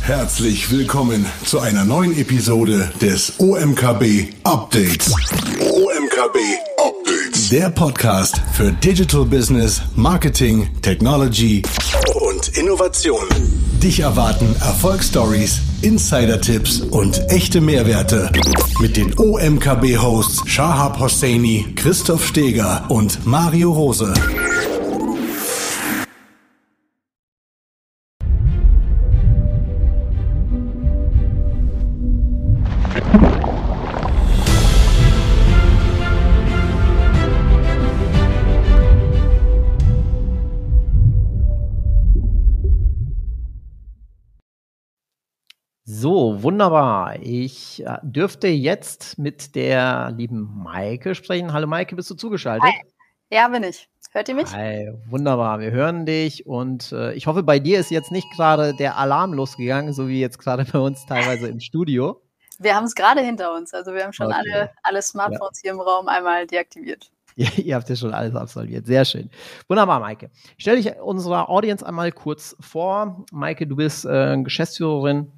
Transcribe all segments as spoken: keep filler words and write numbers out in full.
Herzlich willkommen zu einer neuen Episode des O M K B Updates. O M K B Updates. Der Podcast für Digital Business, Marketing, Technology und Innovation. Dich erwarten Erfolgsstories, Insider-Tipps und echte Mehrwerte mit den O M K B-Hosts Shahab Hosseini, Christoph Steger und Mario Rose. So, wunderbar. Ich äh, dürfte jetzt mit der lieben Maike sprechen. Hallo Maike, bist du zugeschaltet? Hi. Ja, bin ich. Hört ihr mich? Hi, wunderbar. Wir hören dich und äh, ich hoffe, bei dir ist jetzt nicht gerade der Alarm losgegangen, so wie jetzt gerade bei uns teilweise im Studio. Wir haben es gerade hinter uns. Also wir haben schon Okay. alle, alle Smartphones ja. hier im Raum einmal deaktiviert. Ja, ihr habt ja schon alles absolviert. Sehr schön. Wunderbar, Maike. Stell dich unserer Audience einmal kurz vor. Maike, du bist äh, Geschäftsführerin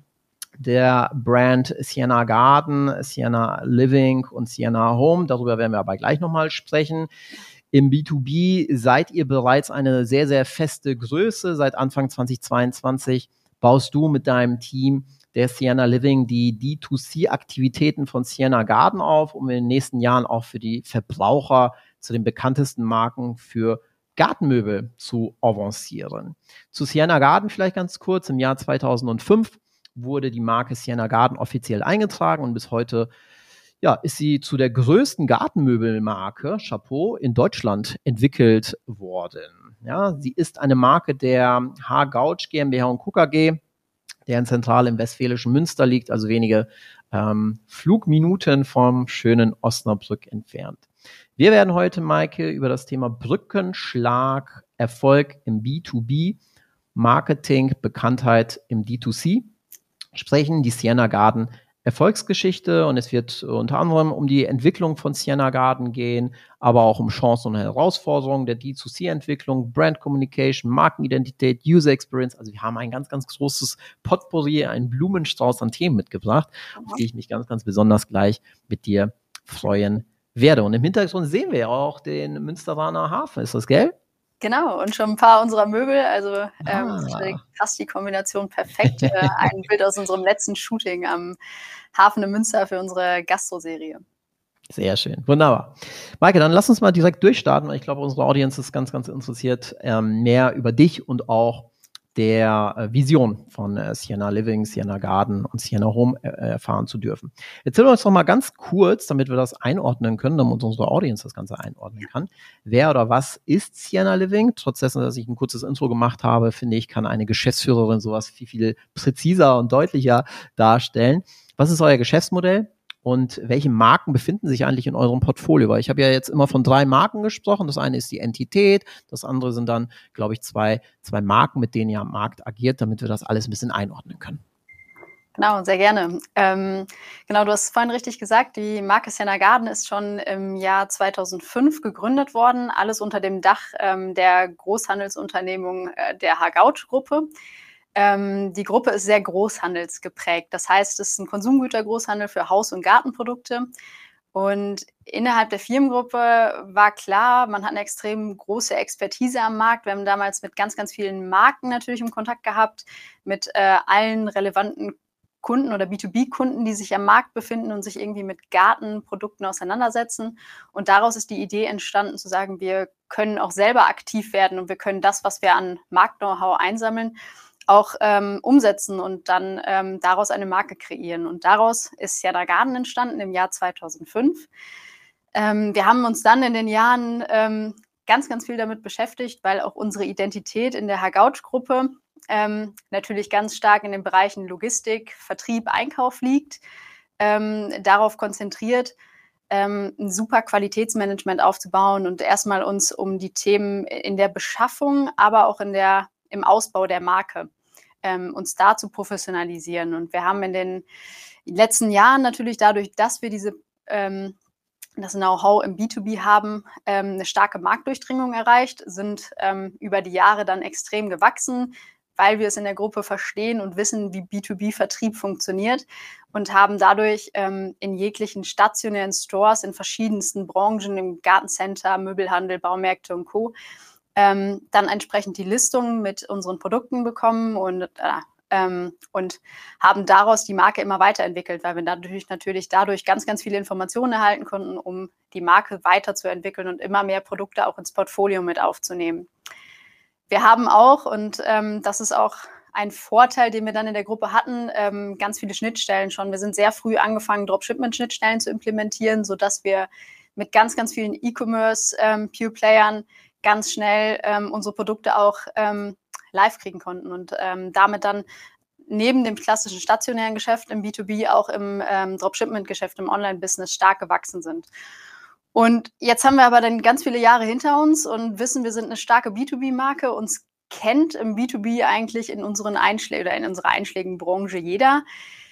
der Brand Sienna Garden, Sienna Living und Sienna Home. Darüber werden wir aber gleich nochmal sprechen. Im B zwei B seid ihr bereits eine sehr, sehr feste Größe. Seit Anfang zweitausendzweiundzwanzig baust du mit deinem Team der Sienna Living die D zwei C-Aktivitäten von Sienna Garden auf, um in den nächsten Jahren auch für die Verbraucher zu den bekanntesten Marken für Gartenmöbel zu avancieren. Zu Sienna Garden vielleicht ganz kurz. Im Jahr zweitausendfünf wurde die Marke Sienna Garden offiziell eingetragen und bis heute ja, ist sie zu der größten Gartenmöbelmarke, Chapeau, in Deutschland entwickelt worden. Ja, sie ist eine Marke der H. Gauch GmbH und Co. K G, deren Zentrale im westfälischen Münster liegt, also wenige ähm, Flugminuten vom schönen Osnabrück entfernt. Wir werden heute, Maike, über das Thema Brückenschlag, Erfolg im B zwei B, Marketing, Bekanntheit im D zwei C sprechen, die Sienna Garden Erfolgsgeschichte, und es wird unter anderem um die Entwicklung von Sienna Garden gehen, aber auch um Chancen und Herausforderungen der D zwei C-Entwicklung, Brand Communication, Markenidentität, User Experience. Also wir haben ein ganz, ganz großes Potpourri, einen Blumenstrauß an Themen mitgebracht, auf die ich mich ganz, ganz besonders gleich mit dir freuen werde. Und im Hintergrund sehen wir ja auch den Münsteraner Hafen. Ist das gell? Genau, und schon ein paar unserer Möbel, also ähm, ah. passt die Kombination perfekt. äh, ein Bild aus unserem letzten Shooting am Hafen in Münster für unsere Gastro-Serie. Sehr schön, wunderbar. Maike, dann lass uns mal direkt durchstarten, weil ich glaube, unsere Audience ist ganz, ganz interessiert, ähm, mehr über dich und auch der äh, Vision von äh, Sienna Living, Sienna Garden und Sienna Home äh, erfahren zu dürfen. Erzähl uns doch mal ganz kurz, damit wir das einordnen können, damit unsere Audience das Ganze einordnen kann. Wer oder was ist Sienna Living? Trotz dessen, dass ich ein kurzes Intro gemacht habe, finde ich, kann eine Geschäftsführerin sowas viel, viel präziser und deutlicher darstellen. Was ist euer Geschäftsmodell? Und welche Marken befinden sich eigentlich in eurem Portfolio? Weil ich habe ja jetzt immer von drei Marken gesprochen. Das eine ist die Entität, das andere sind dann, glaube ich, zwei, zwei Marken, mit denen ihr am Markt agiert, damit wir das alles ein bisschen einordnen können. Genau, sehr gerne. Ähm, genau, du hast vorhin richtig gesagt, die Marke Sienna Garden ist schon im Jahr zweitausendfünf gegründet worden, alles unter dem Dach ähm, der Großhandelsunternehmung äh, der H. Gauch Gruppe. Ähm, die Gruppe ist sehr großhandelsgeprägt. Das heißt, es ist ein Konsumgütergroßhandel für Haus- und Gartenprodukte. Und innerhalb der Firmengruppe war klar, man hat eine extrem große Expertise am Markt. Wir haben damals mit ganz, ganz vielen Marken natürlich im Kontakt gehabt, mit äh, allen relevanten Kunden oder B zwei B-Kunden, die sich am Markt befinden und sich irgendwie mit Gartenprodukten auseinandersetzen. Und daraus ist die Idee entstanden, zu sagen, wir können auch selber aktiv werden und wir können das, was wir an Markt-Know-how einsammeln, auch ähm, umsetzen und dann ähm, daraus eine Marke kreieren. Und daraus ist Sienna Garden entstanden im Jahr zweitausendfünf. Ähm, wir haben uns dann in den Jahren ähm, ganz, ganz viel damit beschäftigt, weil auch unsere Identität in der H. Gauch Gruppe ähm, natürlich ganz stark in den Bereichen Logistik, Vertrieb, Einkauf liegt, ähm, darauf konzentriert, ähm, ein super Qualitätsmanagement aufzubauen und erstmal uns um die Themen in der Beschaffung, aber auch in der im Ausbau der Marke, ähm, uns da zu professionalisieren. Und wir haben in den letzten Jahren natürlich dadurch, dass wir diese ähm, das Know-how im B zwei B haben, ähm, eine starke Marktdurchdringung erreicht, sind ähm, über die Jahre dann extrem gewachsen, weil wir es in der Gruppe verstehen und wissen, wie B zwei B-Vertrieb funktioniert und haben dadurch ähm, in jeglichen stationären Stores in verschiedensten Branchen, im Gartencenter, Möbelhandel, Baumärkte und Co., ähm, dann entsprechend die Listungen mit unseren Produkten bekommen und äh, ähm, und haben daraus die Marke immer weiterentwickelt, weil wir natürlich, natürlich dadurch ganz, ganz viele Informationen erhalten konnten, um die Marke weiterzuentwickeln und immer mehr Produkte auch ins Portfolio mit aufzunehmen. Wir haben auch, und ähm, das ist auch ein Vorteil, den wir dann in der Gruppe hatten, ähm, ganz viele Schnittstellen schon. Wir sind sehr früh angefangen, Dropshipment-Schnittstellen zu implementieren, sodass wir mit ganz, ganz vielen E-Commerce-Pure-Playern ganz schnell ähm, unsere Produkte auch ähm, live kriegen konnten und ähm, damit dann neben dem klassischen stationären Geschäft im B zwei B auch im ähm, Dropshipment-Geschäft, im Online-Business stark gewachsen sind. Und jetzt haben wir aber dann ganz viele Jahre hinter uns und wissen, wir sind eine starke B zwei B-Marke. Uns kennt im B zwei B eigentlich in unseren Einschlägen oder in unserer einschlägigen Branche jeder.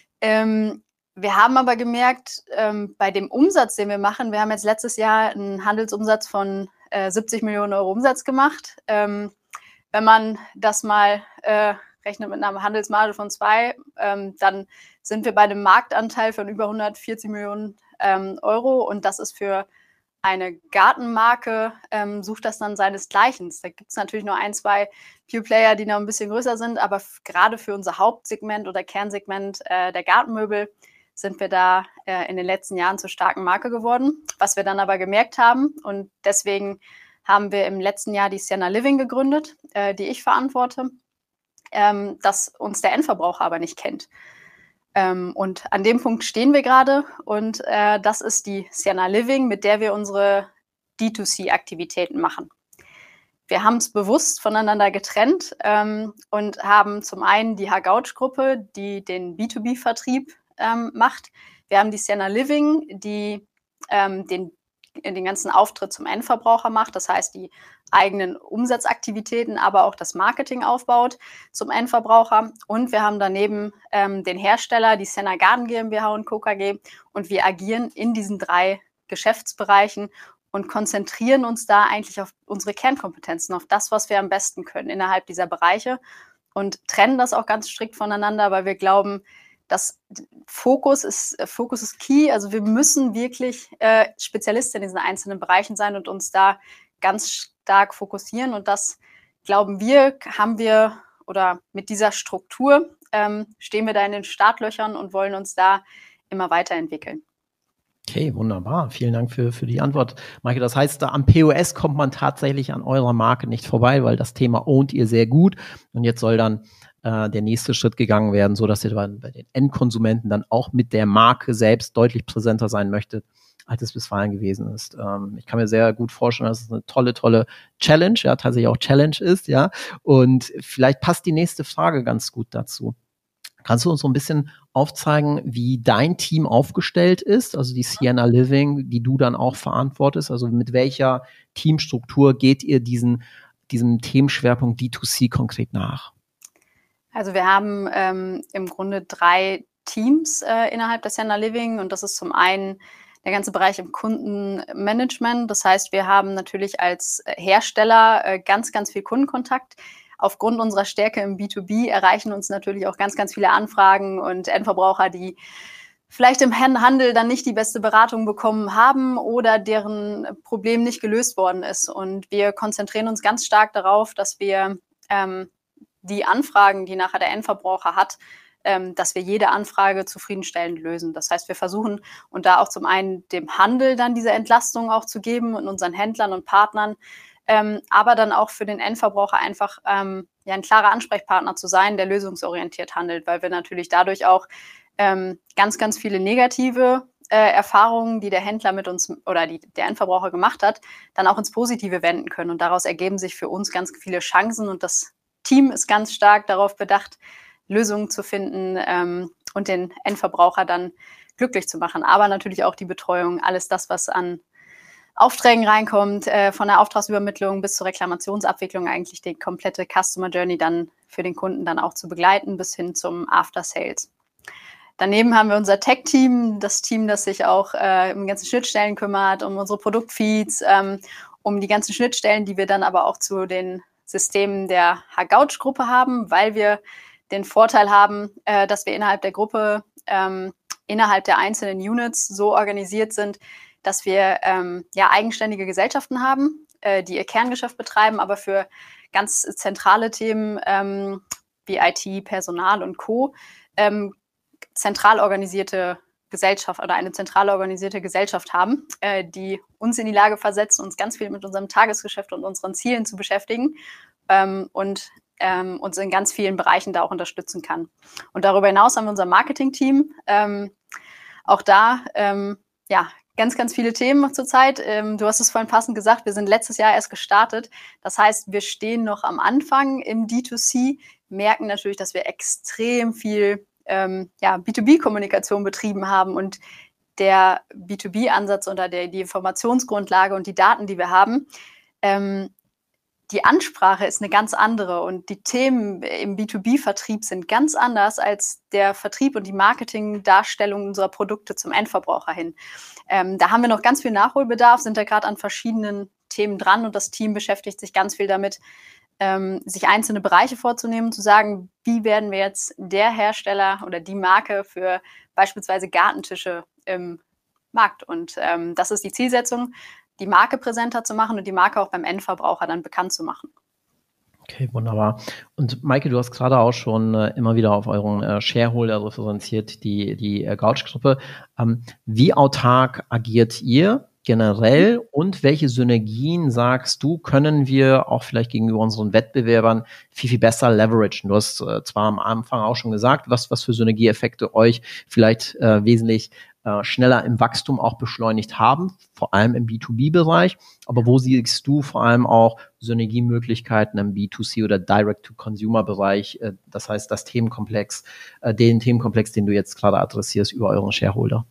Ähm, wir haben aber gemerkt, ähm, bei dem Umsatz, den wir machen, wir haben jetzt letztes Jahr einen Handelsumsatz von äh, siebzig Millionen Euro Umsatz gemacht. Ähm, wenn man das mal äh, rechnet mit einer Handelsmarge von zwei, ähm, dann sind wir bei einem Marktanteil von über hundertvierzig Millionen ähm, Euro und das ist für eine Gartenmarke, ähm, sucht das dann seinesgleichen. Da gibt es natürlich nur ein, zwei Pure-Player, die noch ein bisschen größer sind, aber f- gerade für unser Hauptsegment oder Kernsegment äh, der Gartenmöbel sind wir da äh, in den letzten Jahren zur starken Marke geworden. Was wir dann aber gemerkt haben und deswegen haben wir im letzten Jahr die Sienna Living gegründet, äh, die ich verantworte, ähm, dass uns der Endverbraucher aber nicht kennt. Ähm, und an dem Punkt stehen wir gerade und äh, das ist die Sienna Living, mit der wir unsere D zwei C-Aktivitäten machen. Wir haben es bewusst voneinander getrennt ähm, und haben zum einen die H-Gouch-Gruppe, die den B zwei B-Vertrieb ähm, macht. Wir haben die Sienna Living, die ähm, den den ganzen Auftritt zum Endverbraucher macht, das heißt die eigenen Umsatzaktivitäten, aber auch das Marketing aufbaut zum Endverbraucher. Und wir haben daneben ähm, den Hersteller, die Sienna Garden GmbH und Co. K G und wir agieren in diesen drei Geschäftsbereichen und konzentrieren uns da eigentlich auf unsere Kernkompetenzen, auf das, was wir am besten können innerhalb dieser Bereiche und trennen das auch ganz strikt voneinander, weil wir glauben, das Fokus ist, Fokus ist key. Also wir müssen wirklich äh, Spezialisten in diesen einzelnen Bereichen sein und uns da ganz stark fokussieren. Und das, glauben wir, haben wir oder mit dieser Struktur ähm, stehen wir da in den Startlöchern und wollen uns da immer weiterentwickeln. Okay, wunderbar. Vielen Dank für, für die Antwort, Maike. Das heißt, da am P O S kommt man tatsächlich an eurer Marke nicht vorbei, weil das Thema ownt ihr sehr gut. Und jetzt soll dann äh, der nächste Schritt gegangen werden, so dass ihr bei, bei den Endkonsumenten dann auch mit der Marke selbst deutlich präsenter sein möchtet, als es bisweilen gewesen ist. Ähm, ich kann mir sehr gut vorstellen, dass es eine tolle, tolle Challenge, ja, tatsächlich auch Challenge ist, ja. Und vielleicht passt die nächste Frage ganz gut dazu. Kannst du uns so ein bisschen aufzeigen, wie dein Team aufgestellt ist, also die Sienna Living, die du dann auch verantwortest, also mit welcher Teamstruktur geht ihr diesen, diesem Themenschwerpunkt D zwei C konkret nach? Also wir haben ähm, im Grunde drei Teams äh, innerhalb der Sienna Living und das ist zum einen der ganze Bereich im Kundenmanagement. Das heißt, wir haben natürlich als Hersteller äh, ganz, ganz viel Kundenkontakt. Aufgrund unserer Stärke im B zwei B erreichen uns natürlich auch ganz, ganz viele Anfragen und Endverbraucher, die vielleicht im Handel dann nicht die beste Beratung bekommen haben oder deren Problem nicht gelöst worden ist. Und wir konzentrieren uns ganz stark darauf, dass wir ähm, die Anfragen, die nachher der Endverbraucher hat, ähm, dass wir jede Anfrage zufriedenstellend lösen. Das heißt, wir versuchen und da auch zum einen dem Handel dann diese Entlastung auch zu geben und unseren Händlern und Partnern, Ähm, aber dann auch für den Endverbraucher einfach ähm, ja, ein klarer Ansprechpartner zu sein, der lösungsorientiert handelt, weil wir natürlich dadurch auch ähm, ganz, ganz viele negative äh, Erfahrungen, die der Händler mit uns oder die der Endverbraucher gemacht hat, dann auch ins Positive wenden können. Und daraus ergeben sich für uns ganz viele Chancen und das Team ist ganz stark darauf bedacht, Lösungen zu finden ähm, und den Endverbraucher dann glücklich zu machen. Aber natürlich auch die Betreuung, alles das, was an Aufträgen reinkommt, äh, von der Auftragsübermittlung bis zur Reklamationsabwicklung eigentlich die komplette Customer Journey dann für den Kunden dann auch zu begleiten bis hin zum After Sales. Daneben haben wir unser Tech-Team, das Team, das sich auch äh, um die ganzen Schnittstellen kümmert, um unsere Produktfeeds, ähm, um die ganzen Schnittstellen, die wir dann aber auch zu den System der H-Gouch-Gruppe haben, weil wir den Vorteil haben, äh, dass wir innerhalb der Gruppe, ähm, innerhalb der einzelnen Units so organisiert sind, dass wir ähm, ja eigenständige Gesellschaften haben, äh, die ihr Kerngeschäft betreiben, aber für ganz zentrale Themen ähm, wie I T, Personal und Co. Ähm, zentral organisierte Gesellschaft oder eine zentral organisierte Gesellschaft haben, äh, die uns in die Lage versetzt, uns ganz viel mit unserem Tagesgeschäft und unseren Zielen zu beschäftigen ähm, und ähm, uns in ganz vielen Bereichen da auch unterstützen kann. Und darüber hinaus haben wir unser Marketing-Team. Ähm, auch da, ähm, ja, ganz, ganz viele Themen zurzeit. Ähm, du hast es vorhin passend gesagt, wir sind letztes Jahr erst gestartet. Das heißt, wir stehen noch am Anfang im D zwei C, merken natürlich, dass wir extrem viel ähm, ja, B zwei B-Kommunikation betrieben haben und der B zwei B-Ansatz oder der, die Informationsgrundlage und die Daten, die wir haben, ähm, die Ansprache ist eine ganz andere und die Themen im B zwei B-Vertrieb sind ganz anders als der Vertrieb und die Marketingdarstellung unserer Produkte zum Endverbraucher hin. Ähm, da haben wir noch ganz viel Nachholbedarf, sind da gerade an verschiedenen Themen dran und das Team beschäftigt sich ganz viel damit, ähm, sich einzelne Bereiche vorzunehmen, zu sagen, wie werden wir jetzt der Hersteller oder die Marke für beispielsweise Gartentische im Markt. Und ähm, das ist die Zielsetzung, die Marke präsenter zu machen und die Marke auch beim Endverbraucher dann bekannt zu machen. Okay, wunderbar. Und Maike, du hast gerade auch schon äh, immer wieder auf euren äh, Shareholder referenziert, die, die äh, Gouch-Gruppe. Ähm, wie autark agiert ihr generell und welche Synergien, sagst du, können wir auch vielleicht gegenüber unseren Wettbewerbern viel, viel besser leveragen? Du hast äh, zwar am Anfang auch schon gesagt, was, was für Synergieeffekte euch vielleicht äh, wesentlich äh, schneller im Wachstum auch beschleunigt haben, vor allem im B zwei B-Bereich. Aber wo siehst du vor allem auch Synergiemöglichkeiten im B zwei C oder Direct-to-Consumer-Bereich? Äh, das heißt, das Themenkomplex, äh, den Themenkomplex, den du jetzt gerade adressierst über euren Shareholder.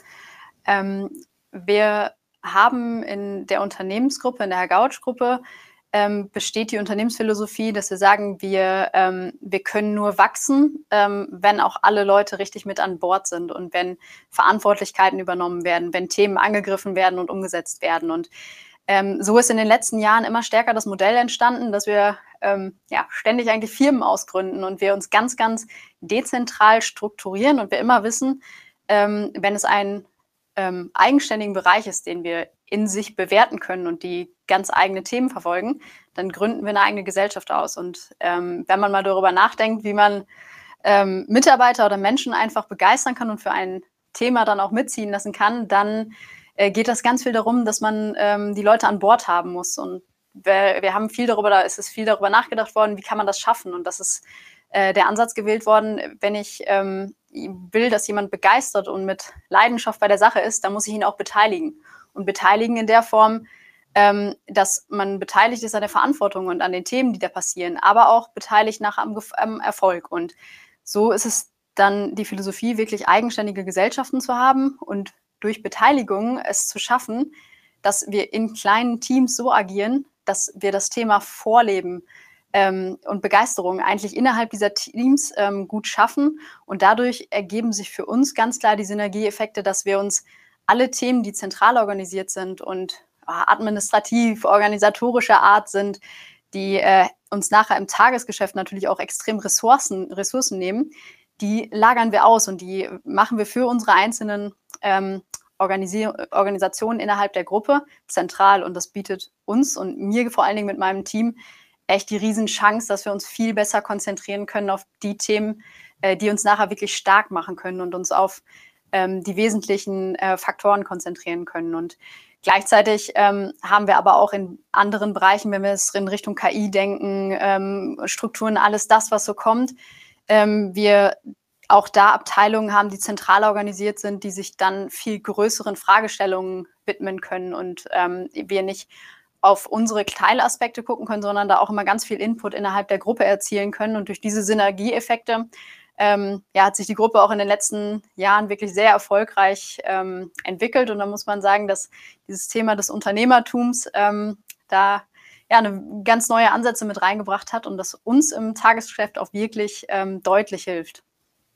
Ähm, wir haben in der Unternehmensgruppe, in der H-Gouch-Gruppe, ähm, besteht die Unternehmensphilosophie, dass wir sagen, wir, ähm, wir können nur wachsen, ähm, wenn auch alle Leute richtig mit an Bord sind und wenn Verantwortlichkeiten übernommen werden, wenn Themen angegriffen werden und umgesetzt werden. Und ähm, so ist in den letzten Jahren immer stärker das Modell entstanden, dass wir ähm, ja, ständig eigentlich Firmen ausgründen und wir uns ganz, ganz dezentral strukturieren und wir immer wissen, ähm, wenn es einen ähm, eigenständigen Bereich ist, den wir in sich bewerten können und die ganz eigene Themen verfolgen, dann gründen wir eine eigene Gesellschaft aus. Und ähm, wenn man mal darüber nachdenkt, wie man ähm, Mitarbeiter oder Menschen einfach begeistern kann und für ein Thema dann auch mitziehen lassen kann, dann äh, geht das ganz viel darum, dass man ähm, die Leute an Bord haben muss. Und wir, wir haben viel darüber, da ist es viel darüber nachgedacht worden, wie kann man das schaffen? Und das ist äh, der Ansatz gewählt worden, wenn ich ähm, will, dass jemand begeistert und mit Leidenschaft bei der Sache ist, dann muss ich ihn auch beteiligen. Und beteiligen in der Form, ähm, dass man beteiligt ist an der Verantwortung und an den Themen, die da passieren, aber auch beteiligt nach am, am Erfolg. Und so ist es dann die Philosophie, wirklich eigenständige Gesellschaften zu haben und durch Beteiligung es zu schaffen, dass wir in kleinen Teams so agieren, dass wir das Thema Vorleben ähm, und Begeisterung eigentlich innerhalb dieser Teams ähm, gut schaffen. Und dadurch ergeben sich für uns ganz klar die Synergieeffekte, dass wir uns alle Themen, die zentral organisiert sind und administrativ, organisatorischer Art sind, die äh, uns nachher im Tagesgeschäft natürlich auch extrem Ressourcen, Ressourcen nehmen, die lagern wir aus und die machen wir für unsere einzelnen ähm, Organisi- Organisationen innerhalb der Gruppe zentral. Und das bietet uns und mir vor allen Dingen mit meinem Team echt die Riesenchance, dass wir uns viel besser konzentrieren können auf die Themen, äh, die uns nachher wirklich stark machen können und uns auf ähm, die wesentlichen äh, Faktoren konzentrieren können. Und gleichzeitig ähm, haben wir aber auch in anderen Bereichen, wenn wir es in Richtung K I denken, ähm, Strukturen, alles das, was so kommt, ähm, wir auch da Abteilungen haben, die zentral organisiert sind, die sich dann viel größeren Fragestellungen widmen können und ähm, wir nicht auf unsere Teilaspekte gucken können, sondern da auch immer ganz viel Input innerhalb der Gruppe erzielen können. Und durch diese Synergieeffekte ähm, ja, hat sich die Gruppe auch in den letzten Jahren wirklich sehr erfolgreich ähm, entwickelt. Und da muss man sagen, dass dieses Thema des Unternehmertums ähm, da ja, eine ganz neue Ansätze mit reingebracht hat und das uns im Tagesgeschäft auch wirklich ähm, deutlich hilft.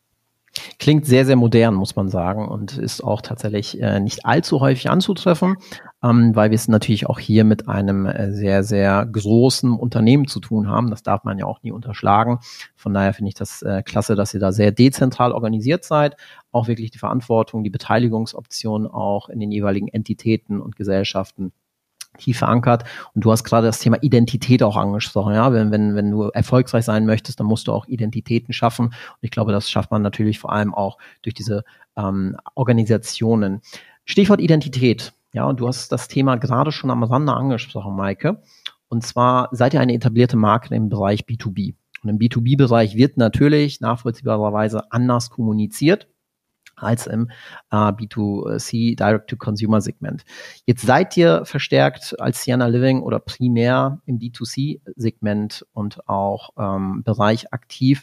Klingt sehr, sehr modern, muss man sagen, und ist auch tatsächlich äh, nicht allzu häufig anzutreffen, ähm, weil wir es natürlich auch hier mit einem äh, sehr, sehr großen Unternehmen zu tun haben. Das darf man ja auch nie unterschlagen. Von daher finde ich das äh, klasse, dass ihr da sehr dezentral organisiert seid, auch wirklich die Verantwortung, die Beteiligungsoptionen auch in den jeweiligen Entitäten und Gesellschaften tief verankert. Und du hast gerade das Thema Identität auch angesprochen. Ja, wenn, wenn, wenn du erfolgreich sein möchtest, dann musst du auch Identitäten schaffen. Und ich glaube, das schafft man natürlich vor allem auch durch diese ähm, Organisationen. Stichwort Identität. Ja, und du hast das Thema gerade schon am Rande angesprochen, Maike. Und zwar seid ihr eine etablierte Marke im Bereich B zwei B. Und im B zwei B-Bereich wird natürlich nachvollziehbarerweise anders kommuniziert als im äh, B zwei C Direct-to-Consumer-Segment. Jetzt seid ihr verstärkt als Sienna Living oder primär im B zwei C-Segment und auch ähm, Bereich aktiv.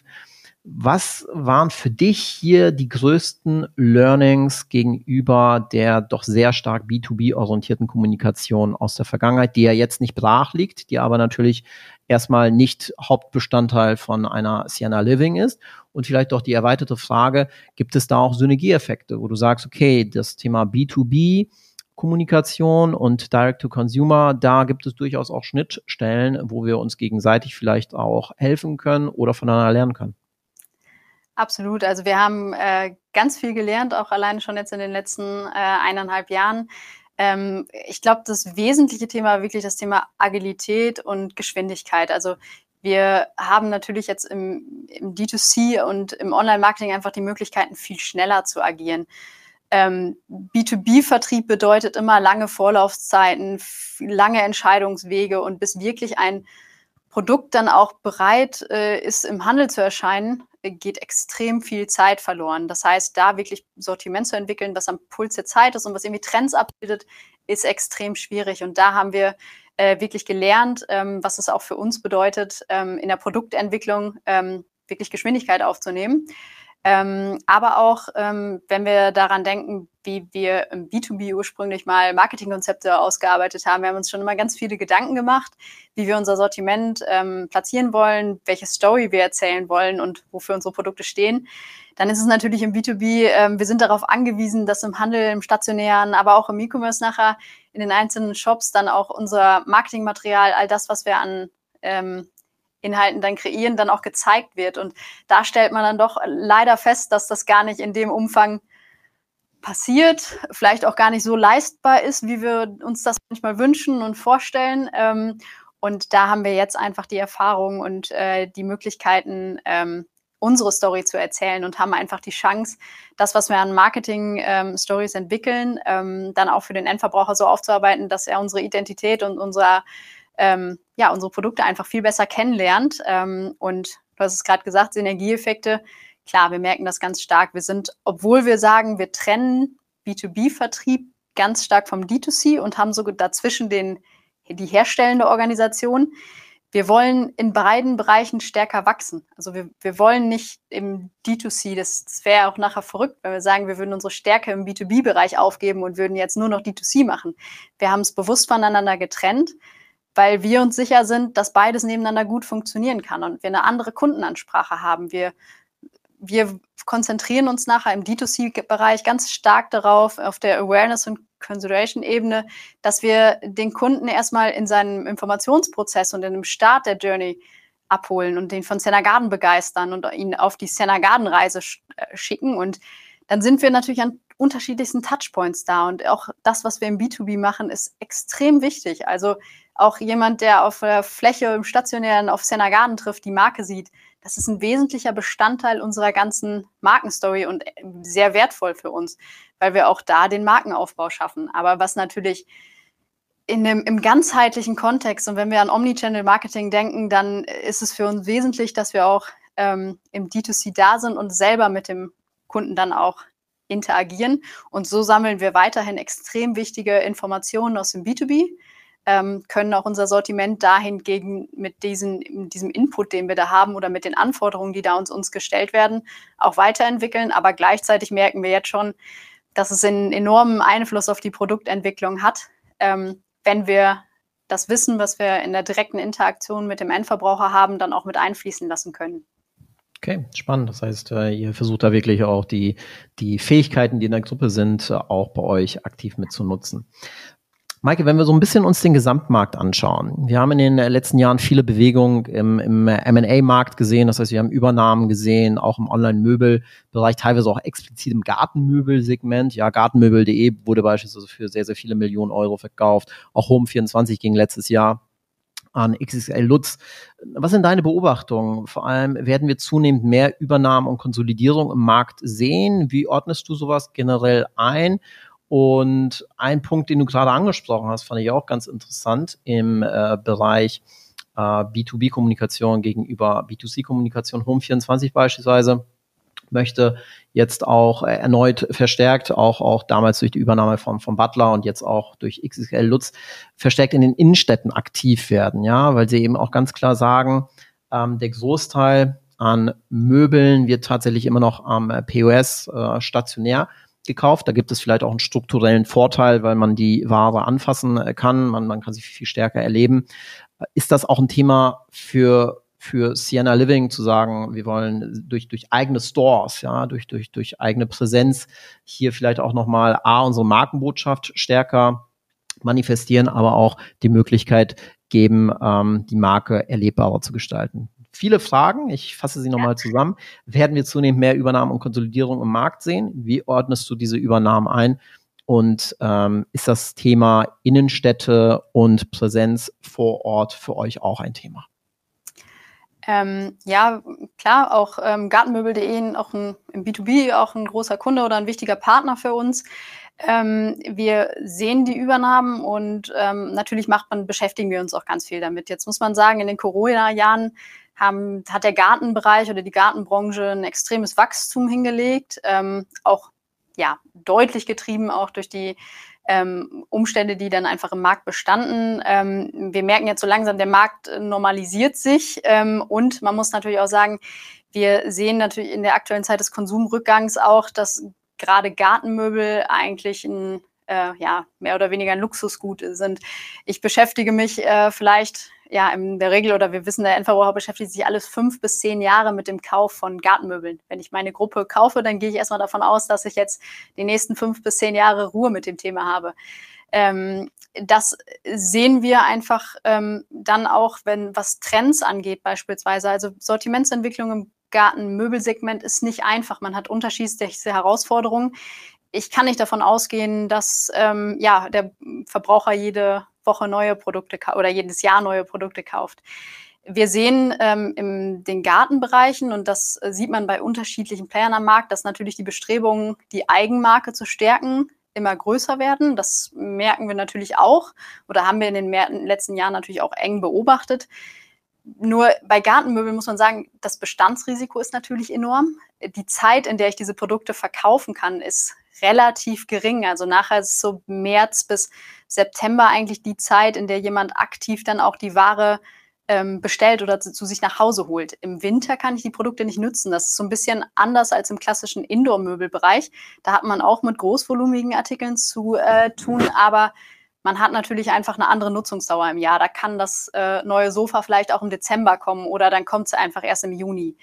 Was waren für dich hier die größten Learnings gegenüber der doch sehr stark B zwei B-orientierten Kommunikation aus der Vergangenheit, die ja jetzt nicht brach liegt, die aber natürlich erstmal nicht Hauptbestandteil von einer Sienna Living ist? Und vielleicht doch die erweiterte Frage, gibt es da auch Synergieeffekte, wo du sagst, okay, das Thema B zwei B Kommunikation und Direct-to-Consumer, da gibt es durchaus auch Schnittstellen, wo wir uns gegenseitig vielleicht auch helfen können oder voneinander lernen können? Absolut. Also wir haben äh, ganz viel gelernt, auch alleine schon jetzt in den letzten äh, eineinhalb Jahren. Ähm, ich glaube, das wesentliche Thema war wirklich das Thema Agilität und Geschwindigkeit. Also wir haben natürlich jetzt im, im D zwei C und im Online-Marketing einfach die Möglichkeiten, viel schneller zu agieren. Ähm, B zwei B-Vertrieb bedeutet immer lange Vorlaufzeiten, lange Entscheidungswege, und bis wirklich ein Produkt dann auch bereit äh, ist, im Handel zu erscheinen, geht extrem viel Zeit verloren. Das heißt, da wirklich Sortiment zu entwickeln, was am Puls der Zeit ist und was irgendwie Trends abbildet, ist extrem schwierig. Und da haben wir äh, wirklich gelernt, ähm, was es auch für uns bedeutet, ähm, in der Produktentwicklung ähm, wirklich Geschwindigkeit aufzunehmen. Ähm, aber auch, ähm, wenn wir daran denken, wie wir im B zwei B ursprünglich mal Marketingkonzepte ausgearbeitet haben. Wir haben uns schon immer ganz viele Gedanken gemacht, wie wir unser Sortiment ähm, platzieren wollen, welche Story wir erzählen wollen und wofür unsere Produkte stehen. Dann ist es natürlich im B zwei B, ähm, wir sind darauf angewiesen, dass im Handel, im Stationären, aber auch im E-Commerce nachher in den einzelnen Shops dann auch unser Marketingmaterial, all das, was wir an ähm, Inhalten dann kreieren, dann auch gezeigt wird. Und da stellt man dann doch leider fest, dass das gar nicht in dem Umfang passiert, vielleicht auch gar nicht so leistbar ist, wie wir uns das manchmal wünschen und vorstellen. Ähm, und da haben wir jetzt einfach die Erfahrung und äh, die Möglichkeiten, ähm, unsere Story zu erzählen, und haben einfach die Chance, das, was wir an Marketing-Stories ähm, entwickeln, ähm, dann auch für den Endverbraucher so aufzuarbeiten, dass er unsere Identität und unser Ähm, ja, unsere Produkte einfach viel besser kennenlernt. Ähm, und du hast es gerade gesagt, Synergieeffekte. Klar, wir merken das ganz stark. Wir sind, obwohl wir sagen, wir trennen B zwei B-Vertrieb ganz stark vom D zwei C und haben sogar dazwischen den, die herstellende Organisation. Wir wollen in beiden Bereichen stärker wachsen. Also wir, wir wollen nicht im D zwei C, das, das wäre auch nachher verrückt, wenn wir sagen, wir würden unsere Stärke im B zwei B-Bereich aufgeben und würden jetzt nur noch D zwei C machen. Wir haben es bewusst voneinander getrennt, weil wir uns sicher sind, dass beides nebeneinander gut funktionieren kann und wir eine andere Kundenansprache haben. Wir, wir konzentrieren uns nachher im D zwei C-Bereich ganz stark darauf, auf der Awareness- und Consideration-Ebene, dass wir den Kunden erstmal in seinem Informationsprozess und in dem Start der Journey abholen und den von Sienna Garden begeistern und ihn auf die Sienna Garden-Reise sch- äh, schicken. Und dann sind wir natürlich an unterschiedlichsten Touchpoints da. Und auch das, was wir im B zwei B machen, ist extrem wichtig. Also auch jemand, der auf der Fläche im Stationären auf Sienna Garden trifft, die Marke sieht, das ist ein wesentlicher Bestandteil unserer ganzen Markenstory und sehr wertvoll für uns, weil wir auch da den Markenaufbau schaffen. Aber was natürlich in dem, im ganzheitlichen Kontext, und wenn wir an Omnichannel-Marketing denken, dann ist es für uns wesentlich, dass wir auch ähm, im D zwei C da sind und selber mit dem Kunden dann auch interagieren. Und so sammeln wir weiterhin extrem wichtige Informationen aus dem B zwei B, ähm, können auch unser Sortiment dahingegen mit diesen, diesem Input, den wir da haben, oder mit den Anforderungen, die da uns, uns gestellt werden, auch weiterentwickeln. Aber gleichzeitig merken wir jetzt schon, dass es einen enormen Einfluss auf die Produktentwicklung hat, ähm, wenn wir das Wissen, was wir in der direkten Interaktion mit dem Endverbraucher haben, dann auch mit einfließen lassen können. Okay, spannend. Das heißt, ihr versucht da wirklich auch die, die Fähigkeiten, die in der Gruppe sind, auch bei euch aktiv mitzunutzen. Maike, wenn wir so ein bisschen uns den Gesamtmarkt anschauen. Wir haben in den letzten Jahren viele Bewegungen im, im M and A-Markt gesehen. Das heißt, wir haben Übernahmen gesehen, auch im Online-Möbel-Bereich, teilweise auch explizit im Gartenmöbel-Segment. Ja, Gartenmöbel punkt de wurde beispielsweise für sehr, sehr viele Millionen Euro verkauft. Auch Home vierundzwanzig ging letztes Jahr an X X L Lutz. Was sind deine Beobachtungen? Vor allem werden wir zunehmend mehr Übernahmen und Konsolidierung im Markt sehen. Wie ordnest du sowas generell ein? Und ein Punkt, den du gerade angesprochen hast, fand ich auch ganz interessant im äh, Bereich äh, B zwei B-Kommunikation gegenüber B zwei C-Kommunikation. Home vierundzwanzig beispielsweise möchte jetzt auch äh, erneut verstärkt, auch auch damals durch die Übernahme von von Butler und jetzt auch durch X X L Lutz, verstärkt in den Innenstädten aktiv werden, ja, weil sie eben auch ganz klar sagen, ähm, der Großteil an Möbeln wird tatsächlich immer noch am äh, P O S äh, stationär gekauft. Da gibt es vielleicht auch einen strukturellen Vorteil, weil man die Ware anfassen kann, man, man kann sie viel stärker erleben. Ist das auch ein Thema für für Sienna Living zu sagen, wir wollen durch durch eigene Stores, ja, durch durch durch eigene Präsenz hier vielleicht auch nochmal A, unsere Markenbotschaft stärker manifestieren, aber auch die Möglichkeit geben, ähm, die Marke erlebbarer zu gestalten. Viele Fragen, ich fasse sie nochmal zusammen. Werden wir zunehmend mehr Übernahmen und Konsolidierung im Markt sehen? Wie ordnest du diese Übernahmen ein? Und ähm, ist das Thema Innenstädte und Präsenz vor Ort für euch auch ein Thema? Ähm, ja, klar, auch ähm, Gartenmöbel punkt de, auch ein, im B zwei B auch ein großer Kunde oder ein wichtiger Partner für uns. Ähm, wir sehen die Übernahmen und ähm, natürlich macht man, beschäftigen wir uns auch ganz viel damit. Jetzt muss man sagen, in den Corona-Jahren haben, hat der Gartenbereich oder die Gartenbranche ein extremes Wachstum hingelegt, ähm, auch ja deutlich getrieben auch durch die ähm, Umstände, die dann einfach im Markt bestanden. Ähm, wir merken jetzt so langsam, der Markt normalisiert sich ähm, und man muss natürlich auch sagen, wir sehen natürlich in der aktuellen Zeit des Konsumrückgangs auch, dass gerade Gartenmöbel eigentlich ein äh, ja mehr oder weniger ein Luxusgut sind. Ich beschäftige mich äh, vielleicht ja, in der Regel, oder wir wissen, der Endverbraucher beschäftigt sich alles fünf bis zehn Jahre mit dem Kauf von Gartenmöbeln. Wenn ich meine Gruppe kaufe, dann gehe ich erstmal davon aus, dass ich jetzt die nächsten fünf bis zehn Jahre Ruhe mit dem Thema habe. Ähm, das sehen wir einfach ähm, dann auch, wenn was Trends angeht beispielsweise. Also Sortimentsentwicklung im Gartenmöbelsegment ist nicht einfach. Man hat unterschiedliche Herausforderungen. Ich kann nicht davon ausgehen, dass ähm, ja, der Verbraucher jede Woche neue Produkte oder jedes Jahr neue Produkte kauft. Wir sehen ähm, in den Gartenbereichen, und das äh, sieht man bei unterschiedlichen Playern am Markt, dass natürlich die Bestrebungen, die Eigenmarke zu stärken, immer größer werden. Das merken wir natürlich auch oder haben wir in den letzten Jahren natürlich auch eng beobachtet. Nur bei Gartenmöbeln muss man sagen, das Bestandsrisiko ist natürlich enorm. Die Zeit, in der ich diese Produkte verkaufen kann, ist relativ gering. Also nachher ist es so März bis September eigentlich die Zeit, in der jemand aktiv dann auch die Ware ähm, bestellt oder zu, zu sich nach Hause holt. Im Winter kann ich die Produkte nicht nutzen. Das ist so ein bisschen anders als im klassischen Indoor-Möbelbereich. Da hat man auch mit großvolumigen Artikeln zu äh, tun, aber man hat natürlich einfach eine andere Nutzungsdauer im Jahr. Da kann das äh, neue Sofa vielleicht auch im Dezember kommen oder dann kommt es einfach erst im Juni.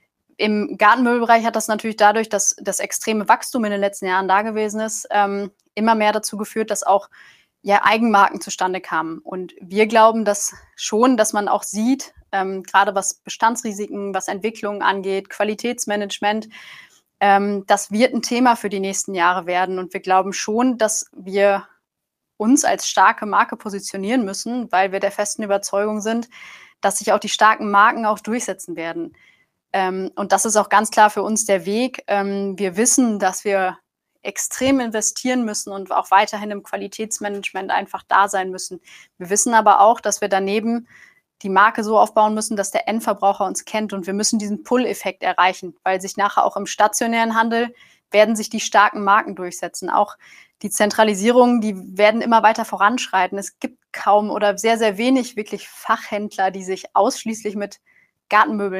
Im Gartenmöbelbereich hat das natürlich dadurch, dass das extreme Wachstum in den letzten Jahren da gewesen ist, ähm, immer mehr dazu geführt, dass auch ja, Eigenmarken zustande kamen. Und wir glauben, dass schon, dass man auch sieht, ähm, gerade was Bestandsrisiken, was Entwicklungen angeht, Qualitätsmanagement, ähm, das wird ein Thema für die nächsten Jahre werden. Und wir glauben schon, dass wir uns als starke Marke positionieren müssen, weil wir der festen Überzeugung sind, dass sich auch die starken Marken auch durchsetzen werden. Ähm, und das ist auch ganz klar für uns der Weg. Ähm, wir wissen, dass wir extrem investieren müssen und auch weiterhin im Qualitätsmanagement einfach da sein müssen. Wir wissen aber auch, dass wir daneben die Marke so aufbauen müssen, dass der Endverbraucher uns kennt, und wir müssen diesen Pull-Effekt erreichen, weil sich nachher auch im stationären Handel werden sich die starken Marken durchsetzen. Auch die Zentralisierung, die werden immer weiter voranschreiten. Es gibt kaum oder sehr, sehr wenig wirklich Fachhändler, die sich ausschließlich mit Gartenmöbeln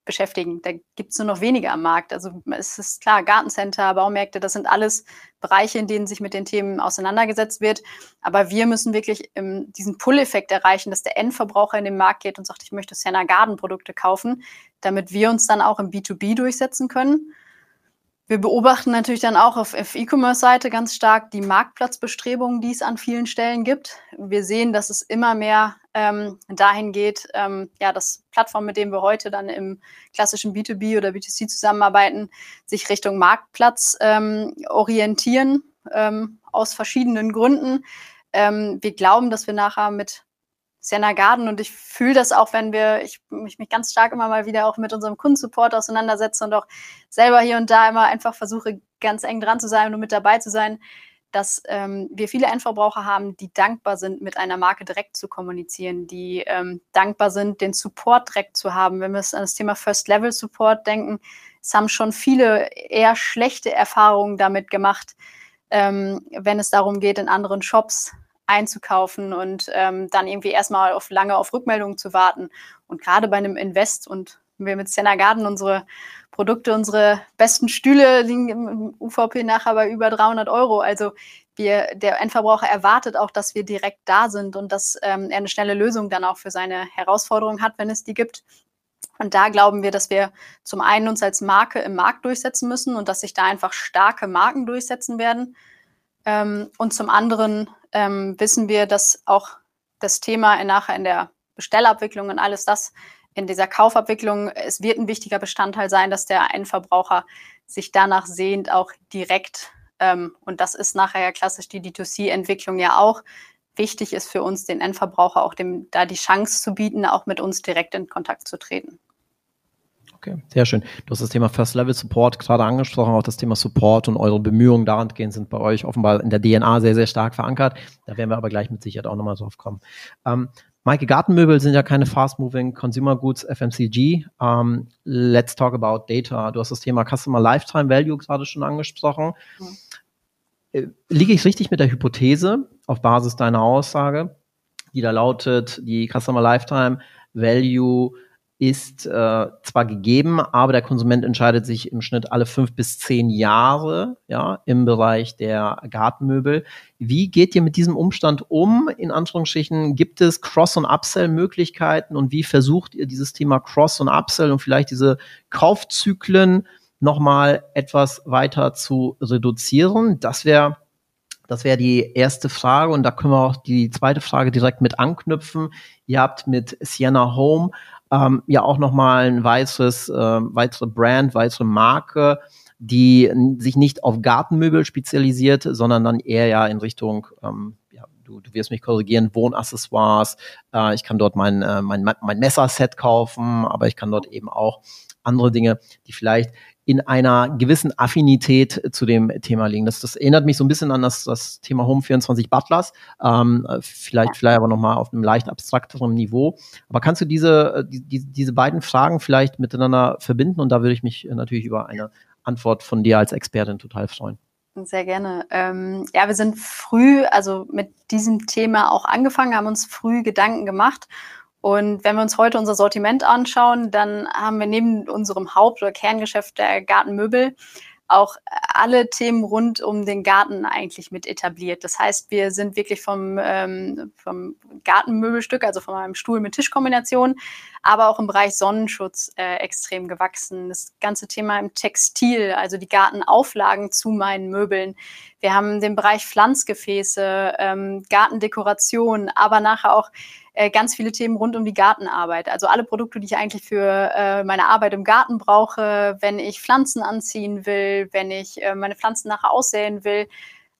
beschäftigen. Da gibt es nur noch wenige am Markt. Also es ist klar, Gartencenter, Baumärkte, das sind alles Bereiche, in denen sich mit den Themen auseinandergesetzt wird. Aber wir müssen wirklich ähm, diesen Pull-Effekt erreichen, dass der Endverbraucher in den Markt geht und sagt, ich möchte Sienna Garden Produkte kaufen, damit wir uns dann auch im B zwei B durchsetzen können. Wir beobachten natürlich dann auch auf, auf E-Commerce-Seite ganz stark die Marktplatzbestrebungen, die es an vielen Stellen gibt. Wir sehen, dass es immer mehr ähm, dahin geht, ähm, ja, dass Plattformen, mit denen wir heute dann im klassischen B zwei B oder B zwei C zusammenarbeiten, sich Richtung Marktplatz ähm, orientieren, ähm, aus verschiedenen Gründen. Ähm, wir glauben, dass wir nachher mit Sienna Garden, und ich fühle das auch, wenn wir, ich mich, mich ganz stark immer mal wieder auch mit unserem Kundensupport auseinandersetze und auch selber hier und da immer einfach versuche, ganz eng dran zu sein und mit dabei zu sein, dass ähm, wir viele Endverbraucher haben, die dankbar sind, mit einer Marke direkt zu kommunizieren, die ähm, dankbar sind, den Support direkt zu haben. Wenn wir an das Thema First-Level-Support denken, es haben schon viele eher schlechte Erfahrungen damit gemacht, ähm, wenn es darum geht, in anderen Shops einzukaufen und ähm, dann irgendwie erstmal auf lange auf Rückmeldungen zu warten. Und gerade bei einem Invest, und wir mit Sienna Garden unsere Produkte, unsere besten Stühle liegen im U V P nachher bei über dreihundert Euro. Also wir, der Endverbraucher erwartet auch, dass wir direkt da sind und dass ähm, er eine schnelle Lösung dann auch für seine Herausforderungen hat, wenn es die gibt. Und da glauben wir, dass wir zum einen uns als Marke im Markt durchsetzen müssen und dass sich da einfach starke Marken durchsetzen werden. Ähm, und zum anderen ähm, wissen wir, dass auch das Thema in, nachher in der Bestellabwicklung und alles das in dieser Kaufabwicklung, es wird ein wichtiger Bestandteil sein, dass der Endverbraucher sich danach sehnt, auch direkt, ähm, und das ist nachher ja klassisch die D zwei C-Entwicklung ja auch, wichtig ist für uns, den Endverbraucher auch dem, da die Chance zu bieten, auch mit uns direkt in Kontakt zu treten. Okay, sehr schön. Du hast das Thema First-Level-Support gerade angesprochen, auch das Thema Support und eure Bemühungen daran gehen sind bei euch offenbar in der D N A sehr, sehr stark verankert. Da werden wir aber gleich mit Sicherheit auch nochmal drauf kommen. Ähm, Maike, Gartenmöbel sind ja keine Fast-Moving Consumer Goods, F M C G. Um, let's talk about data. Du hast das Thema Customer Lifetime Value gerade schon angesprochen. Mhm. Liege ich richtig mit der Hypothese auf Basis deiner Aussage, die da lautet, die Customer Lifetime Value ist äh, zwar gegeben, aber der Konsument entscheidet sich im Schnitt alle fünf bis zehn Jahre, ja, im Bereich der Gartenmöbel. Wie geht ihr mit diesem Umstand um? In Anführungsstrichen, gibt es Cross- und Upsell-Möglichkeiten und wie versucht ihr dieses Thema Cross- und Upsell und vielleicht diese Kaufzyklen nochmal etwas weiter zu reduzieren? Das wäre Das wäre die erste Frage und da können wir auch die zweite Frage direkt mit anknüpfen. Ihr habt mit Sienna Home ähm, ja auch nochmal ein weiteres, äh, weitere Brand, weitere Marke, die sich nicht auf Gartenmöbel spezialisiert, sondern dann eher ja in Richtung, ähm, ja, du, du wirst mich korrigieren, Wohnaccessoires. Äh, ich kann dort mein, äh, mein, mein Messerset kaufen, aber ich kann dort eben auch andere Dinge, die vielleicht in einer gewissen Affinität zu dem Thema liegen. Das, das erinnert mich so ein bisschen an das, das Thema Home vierundzwanzig Butlers, ähm, vielleicht, vielleicht aber nochmal auf einem leicht abstrakteren Niveau. Aber kannst du diese, die, diese beiden Fragen vielleicht miteinander verbinden? Und da würde ich mich natürlich über eine Antwort von dir als Expertin total freuen. Sehr gerne. Ähm, ja, wir sind früh, also mit diesem Thema auch angefangen, haben uns früh Gedanken gemacht. Und wenn wir uns heute unser Sortiment anschauen, dann haben wir neben unserem Haupt- oder Kerngeschäft der Gartenmöbel auch alle Themen rund um den Garten eigentlich mit etabliert. Das heißt, wir sind wirklich vom, ähm, vom Gartenmöbelstück, also von einem Stuhl mit Tischkombination, aber auch im Bereich Sonnenschutz äh, extrem gewachsen. Das ganze Thema im Textil, also die Gartenauflagen zu meinen Möbeln. Wir haben den Bereich Pflanzgefäße, ähm, Gartendekoration, aber nachher auch äh, ganz viele Themen rund um die Gartenarbeit. Also alle Produkte, die ich eigentlich für äh, meine Arbeit im Garten brauche, wenn ich Pflanzen anziehen will, wenn ich äh, meine Pflanzen nachher aussäen will.